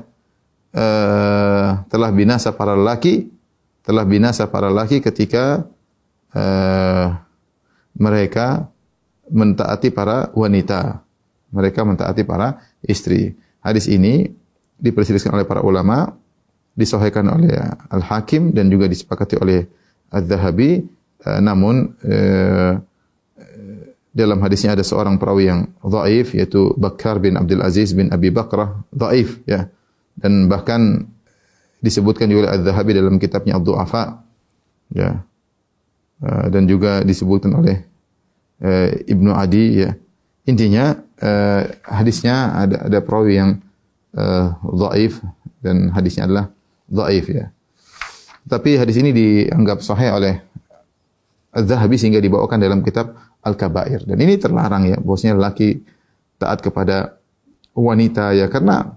uh, telah binasa para lelaki, telah binasa para lelaki ketika uh, mereka mentaati para wanita. Mereka mentaati para istri. Hadis ini diperselisihkan oleh para ulama, disahihkan oleh Al-Hakim dan juga disepakati oleh Adz-Dzahabi. Uh, namun uh, dalam hadisnya ada seorang perawi yang dhaif, yaitu Bakkar bin Abdul Aziz bin Abi Bakrah, dhaif ya. Dan bahkan disebutkan juga oleh Adz-Dzahabi dalam kitabnya Ad-Du'afa ya. Uh, dan juga disebutkan oleh uh, Ibnu Adi ya. Intinya uh, hadisnya ada ada perawi yang uh, dhaif dan hadisnya adalah dhaif ya. Tapi hadis ini dianggap sahih oleh Az-Zahabi sehingga dibawakan dalam kitab Al-Kabair. Dan ini terlarang ya, bahwasanya lelaki taat kepada wanita ya, karena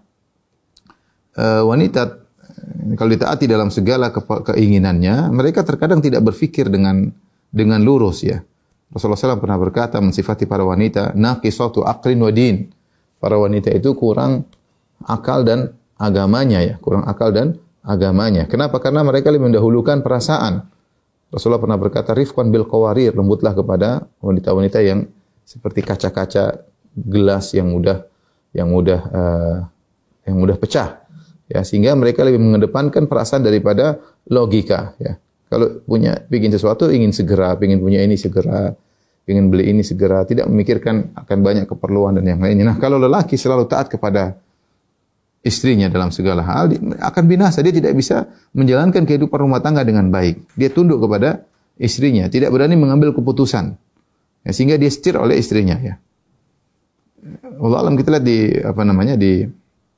uh, wanita kalau ditaati dalam segala ke keinginannya, mereka terkadang tidak berpikir dengan dengan lurus ya. Rasulullah shallallahu alaihi wasallam pernah berkata mensifati para wanita, naqisatu aqlin wa din. Para wanita itu kurang akal dan agamanya ya, kurang akal dan agamanya. Kenapa? Karena mereka lebih mendahulukan perasaan. Rasulullah pernah berkata, rifqan bil qawarir, lembutlah kepada wanita-wanita yang seperti kaca-kaca gelas yang mudah yang mudah uh, yang mudah pecah. Ya, sehingga mereka lebih mengedepankan perasaan daripada logika ya. Kalau punya bikin sesuatu ingin segera, ingin punya ini segera, ingin beli ini segera, tidak memikirkan akan banyak keperluan dan yang lainnya. Nah, kalau lelaki selalu taat kepada istrinya dalam segala hal, akan binasa. Dia tidak bisa menjalankan kehidupan rumah tangga dengan baik. Dia tunduk kepada istrinya, tidak berani mengambil keputusan. Ya, sehingga dia setir oleh istrinya ya. Allah alam, kita lihat di apa namanya di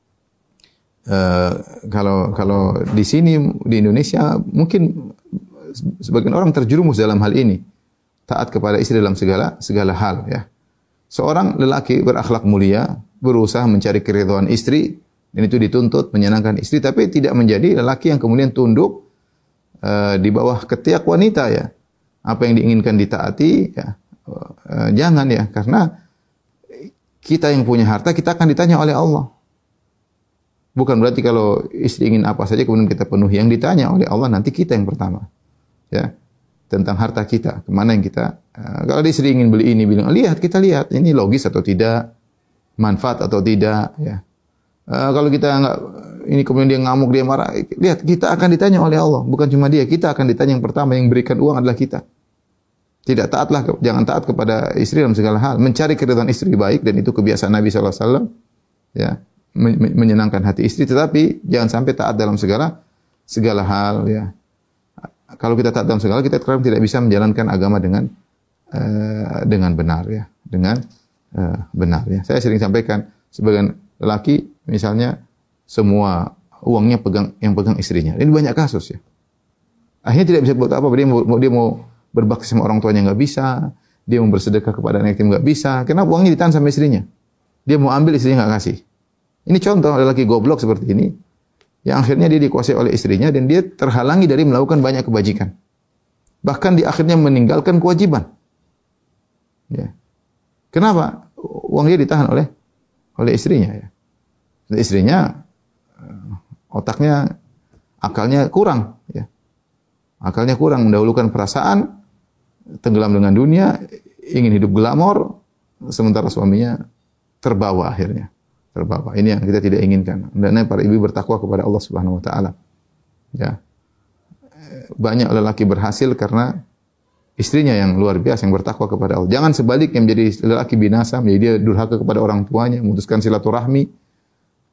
uh, kalau kalau di sini di Indonesia mungkin sebagian orang terjerumus dalam hal ini, taat kepada istri dalam segala segala hal ya. Seorang lelaki berakhlak mulia berusaha mencari keridhaan istri dan itu dituntut menyenangkan istri, tapi tidak menjadi lelaki yang kemudian tunduk uh, di bawah ketiak wanita ya. Apa yang diinginkan ditaati ya, uh, jangan ya, karena kita yang punya harta kita akan ditanya oleh Allah. Bukan berarti kalau istri ingin apa saja kemudian kita penuhi, yang ditanya oleh Allah nanti kita yang pertama. Ya, tentang harta kita, kemana yang kita, uh, kalau dia istri ingin beli ini, bilang, lihat, kita lihat, ini logis atau tidak, manfaat atau tidak, ya. Uh, kalau kita enggak, ini kemudian dia ngamuk, dia marah, lihat, kita akan ditanya oleh Allah, bukan cuma dia, kita akan ditanya yang pertama, yang berikan uang adalah kita. Tidak taatlah, jangan taat kepada istri dalam segala hal, mencari keridhaan istri baik, dan itu kebiasaan Nabi shallallahu alaihi wasallam, ya, menyenangkan hati istri, tetapi jangan sampai taat dalam segala segala hal, ya. Kalau kita taat dalam segala, kita terkadang tidak bisa menjalankan agama dengan uh, dengan benar ya, dengan uh, benar ya. Saya sering sampaikan, sebagian lelaki misalnya semua uangnya pegang yang pegang istrinya. Ini banyak kasus ya. Akhirnya tidak bisa buat apa, dia mau dia mau berbakti sama orang tuanya nggak bisa, dia mau bersedekah kepada anak yatim nggak bisa. Kenapa? Uangnya ditahan sama istrinya. Dia mau ambil, istrinya nggak kasih. Ini contoh lelaki goblok seperti ini, yang akhirnya dia dikuasai oleh istrinya dan dia terhalangi dari melakukan banyak kebajikan. Bahkan di akhirnya meninggalkan kewajiban. Ya. Kenapa? Uang dia ditahan oleh oleh istrinya ya. Dan istrinya otaknya, akalnya kurang ya. Akalnya kurang, mendahulukan perasaan, tenggelam dengan dunia, ingin hidup glamor, sementara suaminya terbawa akhirnya. Terbawa. Ini yang kita tidak inginkan. Hendaknya para ibu bertakwa kepada Allah Subhanahu wa taala. Ya. Banyak lelaki berhasil karena istrinya yang luar biasa yang bertakwa kepada Allah. Jangan sebaliknya menjadi lelaki binasa, menjadi dia durhaka kepada orang tuanya, memutuskan silaturahmi,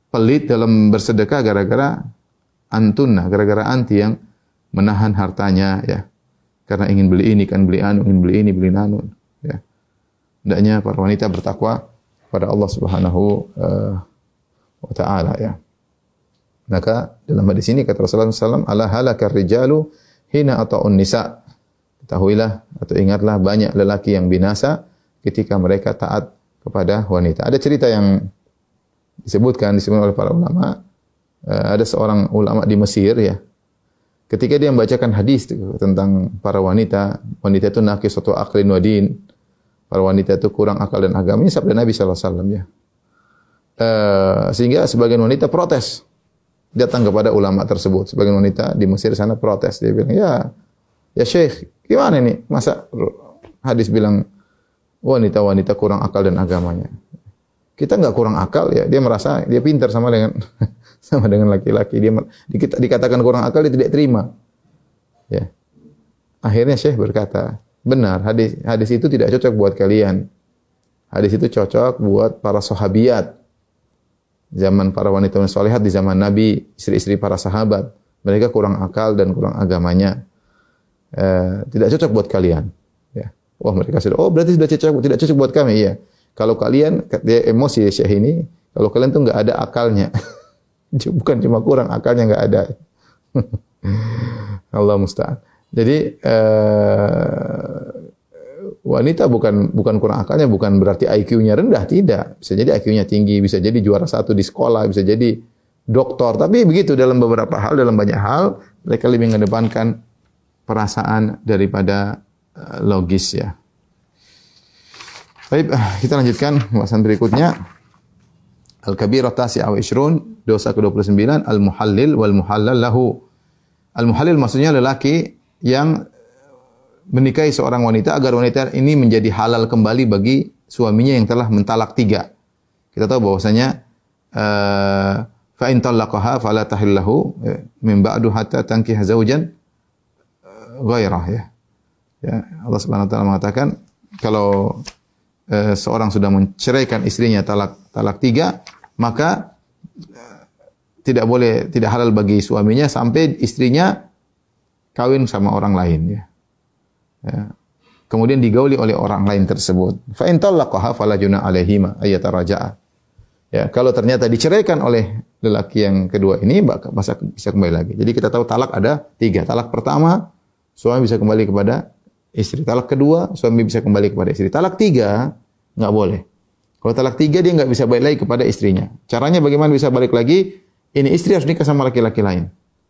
pelit dalam bersedekah gara-gara antunna, gara-gara anti yang menahan hartanya ya. Karena ingin beli ini kan beli anu, ingin beli ini beli anu ya. Hendaknya para wanita bertakwa pada Allah Subhanahu uh, wa taala ya. Maka dalam hadis ini kata Rasulullah sallallahu alaihi wasallam, ala halakar rijalu hina ata'un nisa. Ketahuilah atau ingatlah banyak lelaki yang binasa ketika mereka taat kepada wanita. Ada cerita yang disebutkan disebutkan oleh para ulama. Uh, ada seorang ulama di Mesir ya. Ketika dia membacakan hadis tentang para wanita, wanita itu naqisatu aqlin wa din. Para wanita itu kurang akal dan agama. Ini sabda Nabi sallallahu alaihi wasallam ya. Uh, sehingga sebagian wanita protes. Datang kepada ulama tersebut. Sebagian wanita di Mesir sana protes. Dia bilang, ya, ya Syekh, gimana ini? Masa hadis bilang wanita-wanita kurang akal dan agamanya? Kita enggak kurang akal ya. Dia merasa dia pintar sama dengan sama dengan laki-laki. Dia dikatakan kurang akal, dia tidak terima. Ya. Akhirnya Syekh berkata, benar, hadis hadis itu tidak cocok buat kalian. Hadis itu cocok buat para sahabiat. Zaman para wanita salihat di zaman Nabi, istri-istri para sahabat, mereka kurang akal dan kurang agamanya. Eh, tidak cocok buat kalian. Ya. Wah, mereka sudah, oh berarti sudah cocok, tidak cocok buat kami. Iya. Kalau kalian, dia emosi Syekh ini, kalau kalian tuh nggak ada akalnya. Bukan cuma kurang, akalnya nggak ada. Allah musta'an. Jadi eh, wanita bukan bukan kurang akalnya, bukan berarti I Q-nya rendah, tidak. Bisa jadi I Q-nya tinggi, bisa jadi juara satu di sekolah, bisa jadi doktor. Tapi begitu dalam beberapa hal, dalam banyak hal, mereka lebih mengedepankan perasaan daripada uh, logis ya. Baik, kita lanjutkan pembahasan berikutnya. Al-kabirah tasi'ah wa ishrun, dosa ke dua puluh sembilan, al-muhallil wal muhallal lahu. Al-muhallil maksudnya lelaki yang menikahi seorang wanita agar wanita ini menjadi halal kembali bagi suaminya yang telah mentalak tiga. Kita tahu bahwasanya uh, fa in talaqaha fala tahillahu min ba'du hatta tankiha zawjan ghairah ya. Ya, Allah Subhanahu wa taala mengatakan kalau uh, seorang sudah menceraikan istrinya talak talak tiga, maka uh, tidak boleh tidak halal bagi suaminya sampai istrinya kawin sama orang lain ya. Ya. Kemudian digauli oleh orang lain tersebut. Fa in talaqaha fala junah alaihima ayataraja'a. Ya, kalau ternyata diceraikan oleh lelaki yang kedua ini, maka bisa kembali lagi. Jadi kita tahu talak ada tiga. Talak pertama, suami bisa kembali kepada istri. Talak kedua, suami bisa kembali kepada istri. Talak tiga, nggak boleh. Kalau talak tiga, dia nggak bisa balik lagi kepada istrinya. Caranya bagaimana bisa balik lagi? Ini istri harus nikah sama laki-laki lain.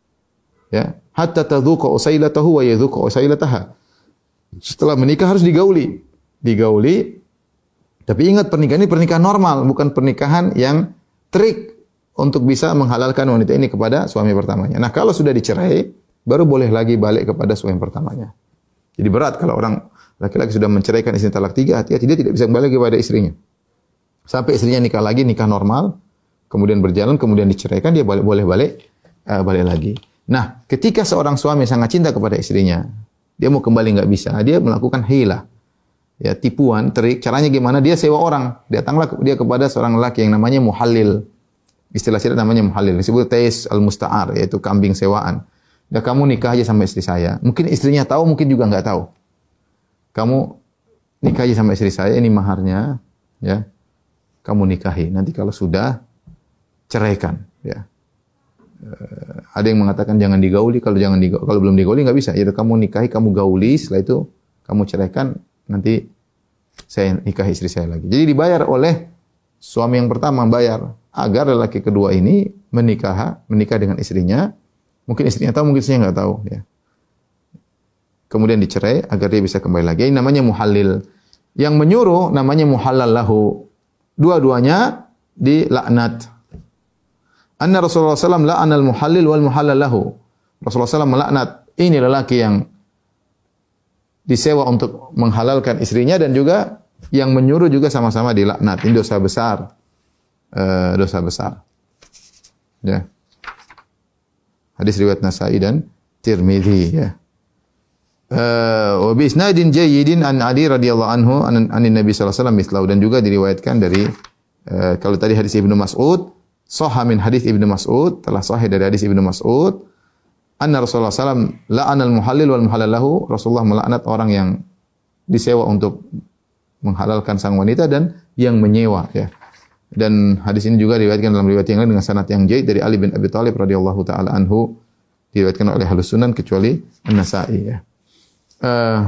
Ya, hatta tadzuqa usailatahu wa yadzuqa usailataha. Setelah menikah harus digauli. Digauli. Tapi ingat pernikahan ini pernikahan normal, bukan pernikahan yang trik untuk bisa menghalalkan wanita ini kepada suami pertamanya. Nah, kalau sudah dicerai, baru boleh lagi balik kepada suami pertamanya. Jadi berat kalau orang laki-laki sudah menceraikan istri talak tiga, hati-hati dia tidak bisa kembali kepada istrinya. Sampai istrinya nikah lagi, nikah normal, kemudian berjalan, kemudian diceraikan, dia balik, boleh balik, uh, balik lagi. Nah, ketika seorang suami sangat cinta kepada istrinya, dia mau kembali nggak bisa. Dia melakukan hilah, ya tipuan, trik. Caranya gimana? Dia sewa orang. Datanglah dia kepada seorang lelaki yang namanya muhallil. Istilah syariat namanya muhallil. Disebut tais al-musta'ar, yaitu kambing sewaan. Ya kamu nikah aja sama istri saya. Mungkin istrinya tahu, mungkin juga nggak tahu. Kamu nikah aja sama istri saya. Ini maharnya, ya. Kamu nikahi. Nanti kalau sudah ceraikan, ya. Uh, ada yang mengatakan jangan digauli, kalau jangan digauli, kalau belum digauli nggak bisa. Yaitu kamu nikahi, kamu gauli, setelah itu kamu ceraikan, nanti saya nikahi istri saya lagi. Jadi dibayar oleh suami yang pertama, bayar agar lelaki kedua ini menikah, menikah dengan istrinya. Mungkin istrinya tahu, mungkin istrinya nggak tahu. Ya. Kemudian dicerai agar dia bisa kembali lagi. Ini namanya muhallil. Yang menyuruh namanya muhallal lahu. Dua-duanya dilaknat. Anna Rasulullah sallallahu alaihi wasallam la'ana al-muhallil wal muhallal lahu. Rasulullah sallallahu alaihi wasallam melaknat ini lelaki yang disewa untuk menghalalkan istrinya dan juga yang menyuruh juga sama-sama dilaknat. Ini dosa besar. Uh, dosa besar. Ya. Hadis riwayat Nasa'i dan Tirmidzi ya. Wa bi isnadin jayyidin an Ali radhiyallahu anhu an Nabi sallallahu alaihi wasallam mislahu, dan juga diriwayatkan dari uh, kalau tadi hadis Ibnu Mas'ud Sahih min hadis Ibnu Mas'ud, telah sahih dari hadis Ibnu Mas'ud, anna Rasulullah sallallahu alaihi wasallam la'anal muhallil wal muhallal lahu. Rasulullah melaknat orang yang disewa untuk menghalalkan sang wanita dan yang menyewa, ya. Dan hadis ini juga diriwayatkan dalam riwayat yang lain dengan sanad yang jayyid dari Ali bin Abi Thalib radhiyallahu taala anhu, diriwayatkan oleh Ahlus Sunan kecuali An-Nasa'i, ya. Uh,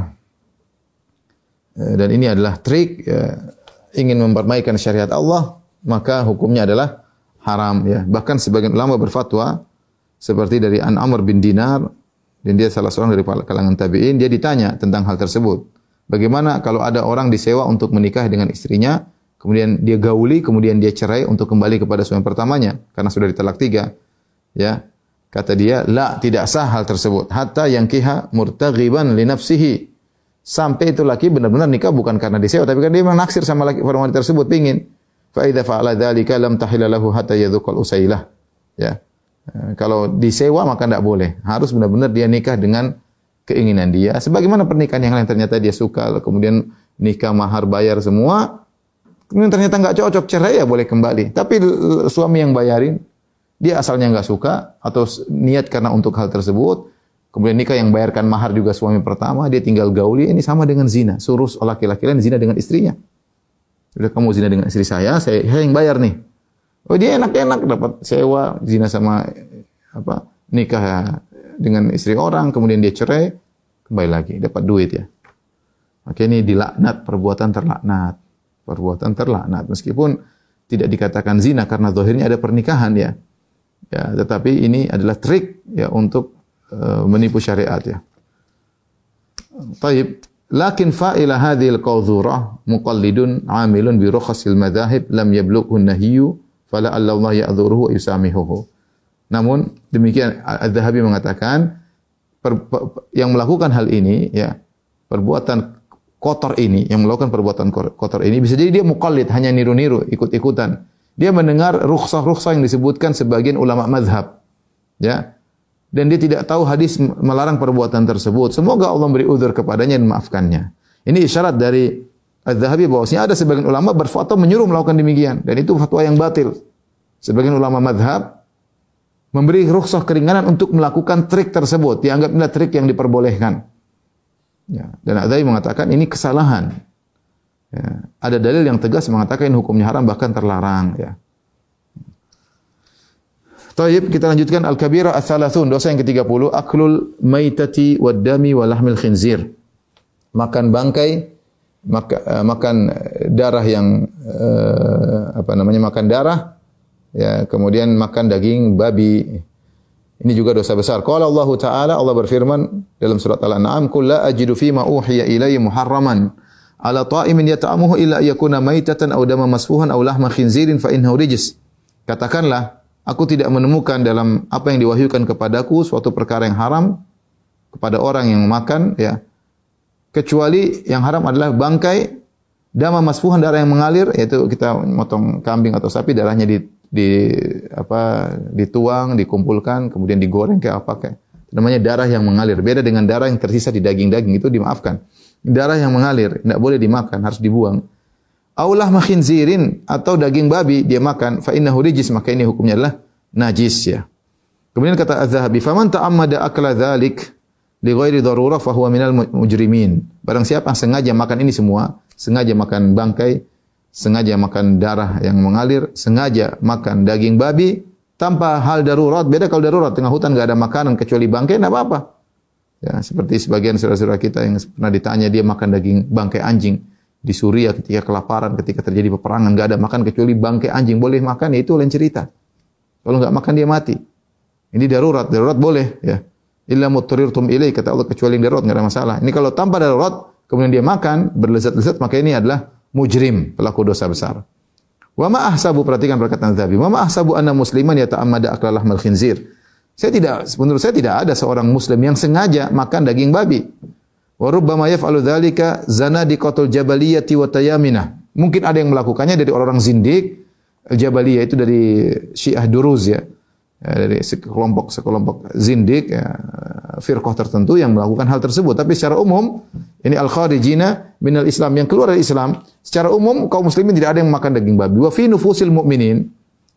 dan ini adalah trik, ya, ingin mempermainkan syariat Allah, maka hukumnya adalah haram, ya. Bahkan sebagian ulama berfatwa seperti dari An Amr bin Dinar, dan dia salah seorang dari kalangan tabi'in, dia ditanya tentang hal tersebut. Bagaimana kalau ada orang disewa untuk menikah dengan istrinya, kemudian dia gauli, kemudian dia cerai untuk kembali kepada suami pertamanya karena sudah ditalak tiga, ya. Kata dia, la, tidak sah hal tersebut. Hatta yankiha murtaghiban li nafsihi. Sampai itu laki benar-benar nikah bukan karena disewa, tapi kan dia memang naksir sama laki wanita tersebut, pingin. Fa idza fa'ala dzalika lam tahilla lahu hatta yadhuqal usailah. Ya. Kalau disewa maka tidak boleh. Harus benar-benar dia nikah dengan keinginan dia. Sebagaimana pernikahan yang lain, ternyata dia suka, kemudian nikah, mahar, bayar semua. Kemudian ternyata enggak cocok, cerai, ya boleh kembali. Tapi suami yang bayarin, dia asalnya enggak suka atau niat karena untuk hal tersebut. Kemudian nikah yang bayarkan mahar juga suami pertama, dia tinggal gauli, ini sama dengan zina. Suruh laki-laki lain zina dengan istrinya. Udah, kamu zina dengan istri saya, saya, saya yang bayar nih. Oh, dia enak-enak dapat sewa, zina sama apa? Nikah dengan istri orang, kemudian dia cerai, kembali lagi dapat duit, ya. Maka ini dilaknat, perbuatan terlaknat. Perbuatan terlaknat, meskipun tidak dikatakan zina karena zahirnya ada pernikahan, ya. Ya, tetapi ini adalah trik, ya, untuk uh, menipu syariat, ya. Taib, lakin fa'ila hadhil qawdhurah muqallidun 'amilun bi rukhasil madzahib lam yablughu an-nahyu fala Allah ya'dhuruhu wa yusamihuhu. Namun demikian Az-Zahabi mengatakan per, per, yang melakukan hal ini, ya, perbuatan kotor ini, yang melakukan perbuatan kotor ini, bisa jadi dia muqallid, hanya niru-niru, ikut-ikutan. Dia mendengar rukhsah-rukhsah yang disebutkan sebagian ulama mazhab, ya. Dan dia tidak tahu hadis melarang perbuatan tersebut. Semoga Allah beri uzur kepadanya dan maafkannya. Ini isyarat dari Az-Zahabi bahwasanya ada sebagian ulama berfatwa menyuruh melakukan demikian, dan itu fatwa yang batil. Sebagian ulama mazhab memberi rukhsah keringanan untuk melakukan trik tersebut, dianggap ini trik yang diperbolehkan. Ya, dan Az-Zahabi mengatakan ini kesalahan. Ya, ada dalil yang tegas mengatakan hukumnya haram, bahkan terlarang, ya. Taib, kita lanjutkan al-kabira ats-tsalasun, dosa yang ketiga puluh, aklul maitati wad-dami wa lahmil khinzir. Makan bangkai, maka, uh, makan darah yang uh, apa namanya? makan darah, ya, kemudian makan daging babi. Ini juga dosa besar. Qala Allah Ta'ala, Allah berfirman dalam surat Al-An'am, "Qul la ajidu fi ma uhiya ilayya muharraman ala ta'imin yata'amuhu illa yakuna maitatan aw daman masfuhan aw lahma khinzirin fa innahu rijs." Katakanlah, aku tidak menemukan dalam apa yang diwahyukan kepadaku suatu perkara yang haram kepada orang yang makan, ya, kecuali yang haram adalah bangkai, dama masfuhan, darah yang mengalir, yaitu kita motong kambing atau sapi, darahnya di di apa dituang, dikumpulkan, kemudian digoreng kayak apa kayak. Namanya darah yang mengalir. Beda dengan darah yang tersisa di daging-daging, itu dimaafkan. Darah yang mengalir tidak boleh dimakan, harus dibuang. Aulah makhinzirin, atau daging babi dia makan, fa innahu rijis, maka ini hukumnya adalah najis, ya. Kemudian kata Az-Zahabi, faman ta'ammada akla dzalik li ghairi darurah fa huwa minal mujrimin. Barang siapa sengaja makan ini semua, sengaja makan bangkai, sengaja makan darah yang mengalir, sengaja makan daging babi tanpa hal darurat. Beda kalau darurat, tengah hutan enggak ada makanan kecuali bangkai, enggak apa-apa. Ya, seperti sebagian saudara-saudara kita yang pernah ditanya, dia makan daging bangkai anjing di Suriah ketika kelaparan, ketika terjadi peperangan, enggak ada makan kecuali bangkai anjing, boleh makan, ya itu lain cerita. Kalau enggak makan dia mati. Ini darurat, darurat boleh, ya. Illa mutrirtum ilai, kata Allah, kecuali yang darurat enggak ada masalah. Ini kalau tanpa darurat kemudian dia makan berlezat-lezat, maka ini adalah mujrim, pelaku dosa besar. Wa ma ahsabu, perhatikan perkataan Zahabi, wa ma ahsabu anna musliman yata'ammada akla lahmal khinzir. Saya tidak, menurut saya tidak ada seorang muslim yang sengaja makan daging babi. Wa rubbama yaf'alu dzalika zanadiqatul jabaliyati wa tayaminah. Mungkin ada yang melakukannya dari orang-orang zindik. Jabaliyah itu dari Syiah Duruz, ya. Ya, dari sekelompok sekelompok zindik, ya, firqah tertentu yang melakukan hal tersebut. Tapi secara umum ini al-kharijina minal Islam, yang keluar dari Islam. Secara umum kaum muslimin tidak ada yang makan daging babi. Wa fi nufusil mu'minin,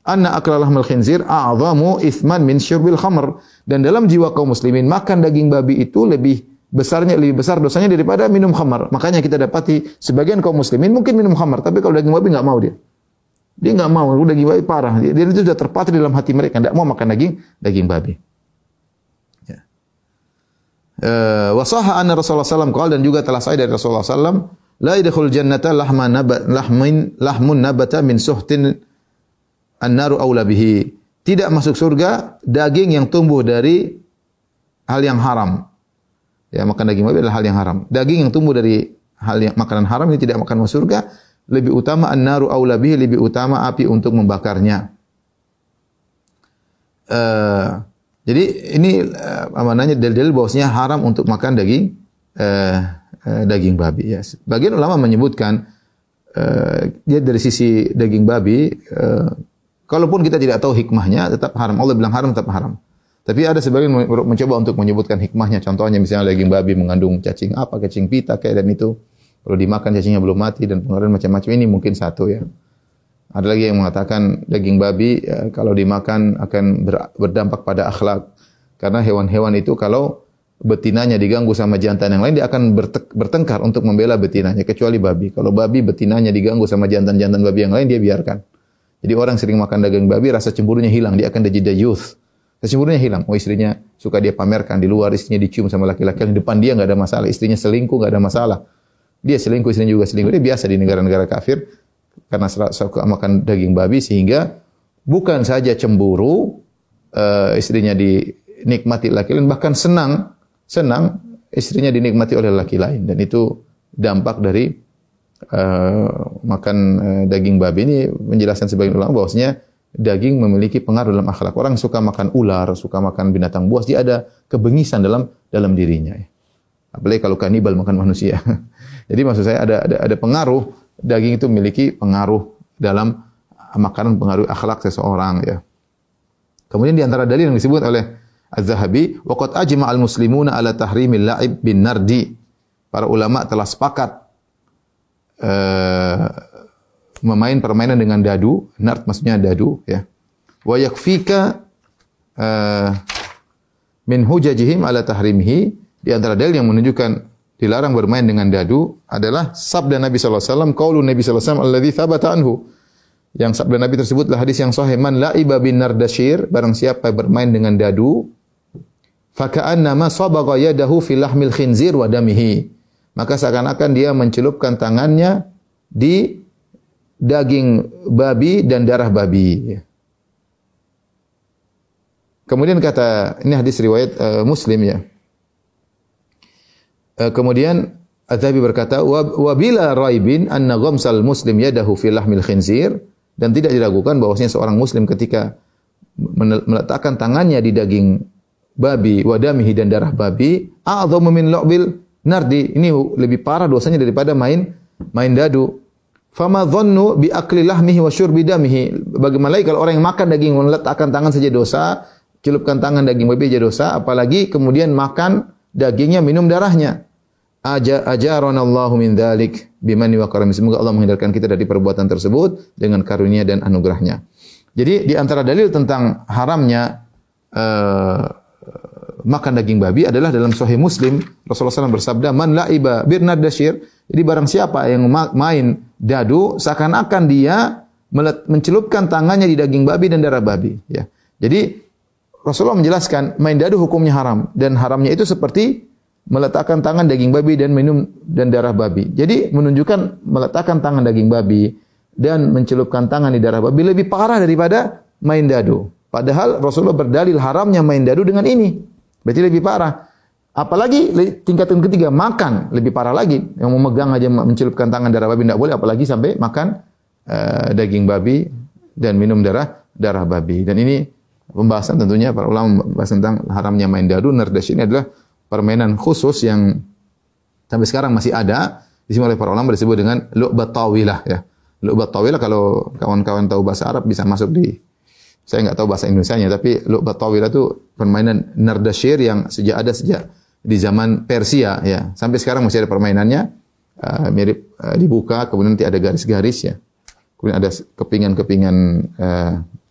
anna akla lahmil khinzir a'zamu itsman min syurbil khamr. Dan dalam jiwa kaum muslimin makan daging babi itu lebih besarnya lebih besar dosanya daripada minum khamar. Makanya kita dapati sebagian kaum muslimin mungkin minum khamar, tapi kalau daging babi enggak mau dia. Dia enggak mau, daging babi parah. Dia, dia itu sudah terpatri dalam hati mereka, enggak mau makan daging daging babi. Ya. Eh, wa sahha anna Rasulullah sallallahu alaihi wasallam dan juga telah sahih dari Rasulullah sallallahu alaihi wasallam, la yadkhul jannata lahman nabat lahmin lahmun nabata min suhtin an-naru aula bihi. Tidak masuk surga daging yang tumbuh dari hal yang haram. Ya, makan daging babi adalah hal yang haram. Daging yang tumbuh dari hal yang makanan haram ini tidak akan masuk surga. Lebih utama an-naru aula bihi, lebih utama api untuk membakarnya. Uh, jadi ini uh, apa namanya dalil-dalil bahwasanya haram untuk makan daging uh, uh, daging babi. Ya. Bagian ulama menyebutkan uh, dia dari sisi daging babi, uh, kalaupun kita tidak tahu hikmahnya, tetap haram. Allah bilang haram, tetap haram. Tapi ada sebagian mencoba untuk menyebutkan hikmahnya. Contohnya misalnya daging babi mengandung cacing apa, cacing pita kayak dan itu. Kalau dimakan cacingnya belum mati dan pengaruh macam-macam, ini mungkin satu ya. Ada lagi yang mengatakan daging babi ya, kalau dimakan akan ber, berdampak pada akhlak. Karena hewan-hewan itu kalau betinanya diganggu sama jantan yang lain, dia akan bertengkar untuk membela betinanya. Kecuali babi. Kalau babi betinanya diganggu sama jantan-jantan babi yang lain, dia biarkan. Jadi orang sering makan daging babi, rasa cemburunya hilang. Dia akan jadi dayuth. Cemburunya hilang. Oh, istrinya suka dia pamerkan di luar, istrinya dicium sama laki-laki, di depan dia enggak ada masalah, istrinya selingkuh enggak ada masalah. Dia selingkuh, istrinya juga selingkuh. Dia biasa di negara-negara kafir karena suka makan daging babi sehingga bukan saja cemburu uh, istrinya dinikmati laki lain, bahkan senang, senang istrinya dinikmati oleh laki lain, dan itu dampak dari uh, makan uh, daging babi. Ini menjelaskan sebagian ulama bahwasanya daging memiliki pengaruh dalam akhlak. Orang suka makan ular, suka makan binatang buas, dia ada kebengisan dalam dalam dirinya. Apalagi kalau kanibal makan manusia. Jadi maksud saya ada ada ada pengaruh, daging itu memiliki pengaruh dalam makanan, pengaruh akhlak seseorang ya. Kemudian di antara dalil yang disebut oleh Az-Zahabi, waqad ajma al-muslimuna ala tahrimil la'ib bin nardi. Para ulama telah sepakat uh, memain permainan dengan dadu, nard maksudnya dadu ya. Wa yakfika uh, min hujajihim ala tahrimihi. Di antara dalil yang menunjukkan dilarang bermain dengan dadu adalah sabda Nabi sallallahu alaihi wasallam, qaulun Nabi sallallahu alaihi wasallam alladzi thabata anhu. Yang sabda Nabi tersebutlah hadis yang sahih, man la'iba bin nardashir, barang siapa bermain dengan dadu, fa ka'annama sabagha yadahu fi lahmil khinzir wa damihi. Maka seakan-akan dia mencelupkan tangannya di daging babi dan darah babi. Kemudian kata, ini hadis riwayat uh, Muslim ya. Uh, kemudian Az-Zahabi berkata, wa bila raibin anna ghamsal muslim yadahu fi lahmil khinzir, dan tidak diragukan bahwasanya seorang muslim ketika meletakkan tangannya di daging babi, wadamihi dan darah babi, a'dhamu min lu'bil nardi, ini lebih parah dosanya daripada main main dadu. Fama dhannu bi akli lahmihi wa syurbi damihi. Bagaimana lagi kalau orang yang makan daging meletakkan tangan saja dosa, celupkan tangan daging babi saja dosa, apalagi kemudian makan dagingnya, minum darahnya. Aja ajaranallahu min dzalik bimani wa karami. Semoga Allah menghindarkan kita dari perbuatan tersebut dengan karunia dan anugerahnya. Jadi di antara dalil tentang haramnya uh, makan daging babi adalah dalam Sahih Muslim, Rasulullah shallallahu alaihi wasallam bersabda, man la'iba birnadashir. Jadi barang siapa yang main dadu, seakan-akan dia mencelupkan tangannya di daging babi dan darah babi. Ya. Jadi Rasulullah menjelaskan main dadu hukumnya haram, dan haramnya itu seperti meletakkan tangan daging babi dan minum dan darah babi. Jadi menunjukkan meletakkan tangan daging babi dan mencelupkan tangan di darah babi lebih parah daripada main dadu. Padahal Rasulullah berdalil haramnya main dadu dengan ini. Berarti lebih parah. Apalagi tingkatan ketiga, makan lebih parah lagi. Yang memegang aja mencelupkan tangan darah babi tidak boleh, apalagi sampai makan uh, daging babi dan minum darah darah babi. Dan ini pembahasan tentunya para ulama membahas tentang haramnya main dadu. Nardash ini adalah permainan khusus yang sampai sekarang masih ada. Di sini oleh para ulama disebut dengan lu'bat tawilah ya. Lu'bat tawilah, kalau kawan-kawan tahu bahasa Arab bisa masuk di, saya enggak tahu bahasa Indonesianya, tapi lu'bat tawilah itu permainan nardashir yang sejak ada sejak di zaman Persia ya. Sampai sekarang masih ada permainannya, uh, mirip uh, dibuka kemudian nanti ada garis-garis ya. Kemudian ada kepingan-kepingan uh,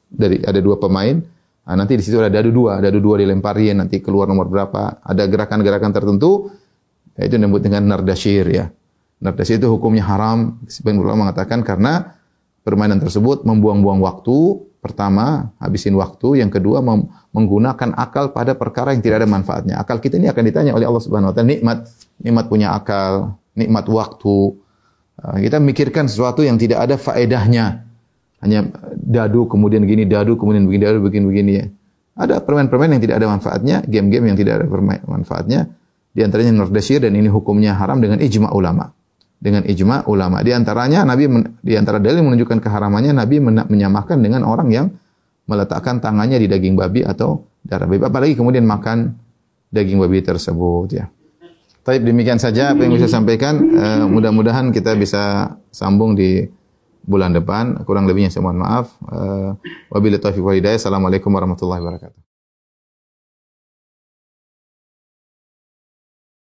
dari ada dua pemain. Nah, nanti di situ ada dadu dua, dadu dua dilemparin, nanti keluar nomor berapa. Ada gerakan-gerakan tertentu, itu disebut dengan nardashir ya. Nardashir itu hukumnya haram. Sebagian ulama mengatakan karena permainan tersebut membuang-buang waktu. Pertama, habisin waktu. Yang kedua, menggunakan akal pada perkara yang tidak ada manfaatnya. Akal kita ini akan ditanya oleh Allah Subhanahu Wa Taala. Nikmat, nikmat punya akal, nikmat waktu. Kita mikirkan sesuatu yang tidak ada faedahnya. Hanya dadu, kemudian begini, dadu, kemudian begini, dadu, begini-begini ya. Ada permainan-permainan yang tidak ada manfaatnya, game-game yang tidak ada manfaatnya. Di antaranya nardashir, dan ini hukumnya haram dengan ijma ulama. Dengan ijma ulama. Di antaranya Nabi di antara dalil menunjukkan keharamannya, Nabi menyamakan dengan orang yang meletakkan tangannya di daging babi atau darah babi. Apalagi kemudian makan daging babi tersebut ya. Baik, demikian saja apa yang bisa sampaikan. Uh, mudah-mudahan kita bisa sambung di bulan depan. Kurang lebihnya saya mohon maaf. Uh, wabillahi taufiq wal hidayah. Assalamualaikum warahmatullahi wabarakatuh.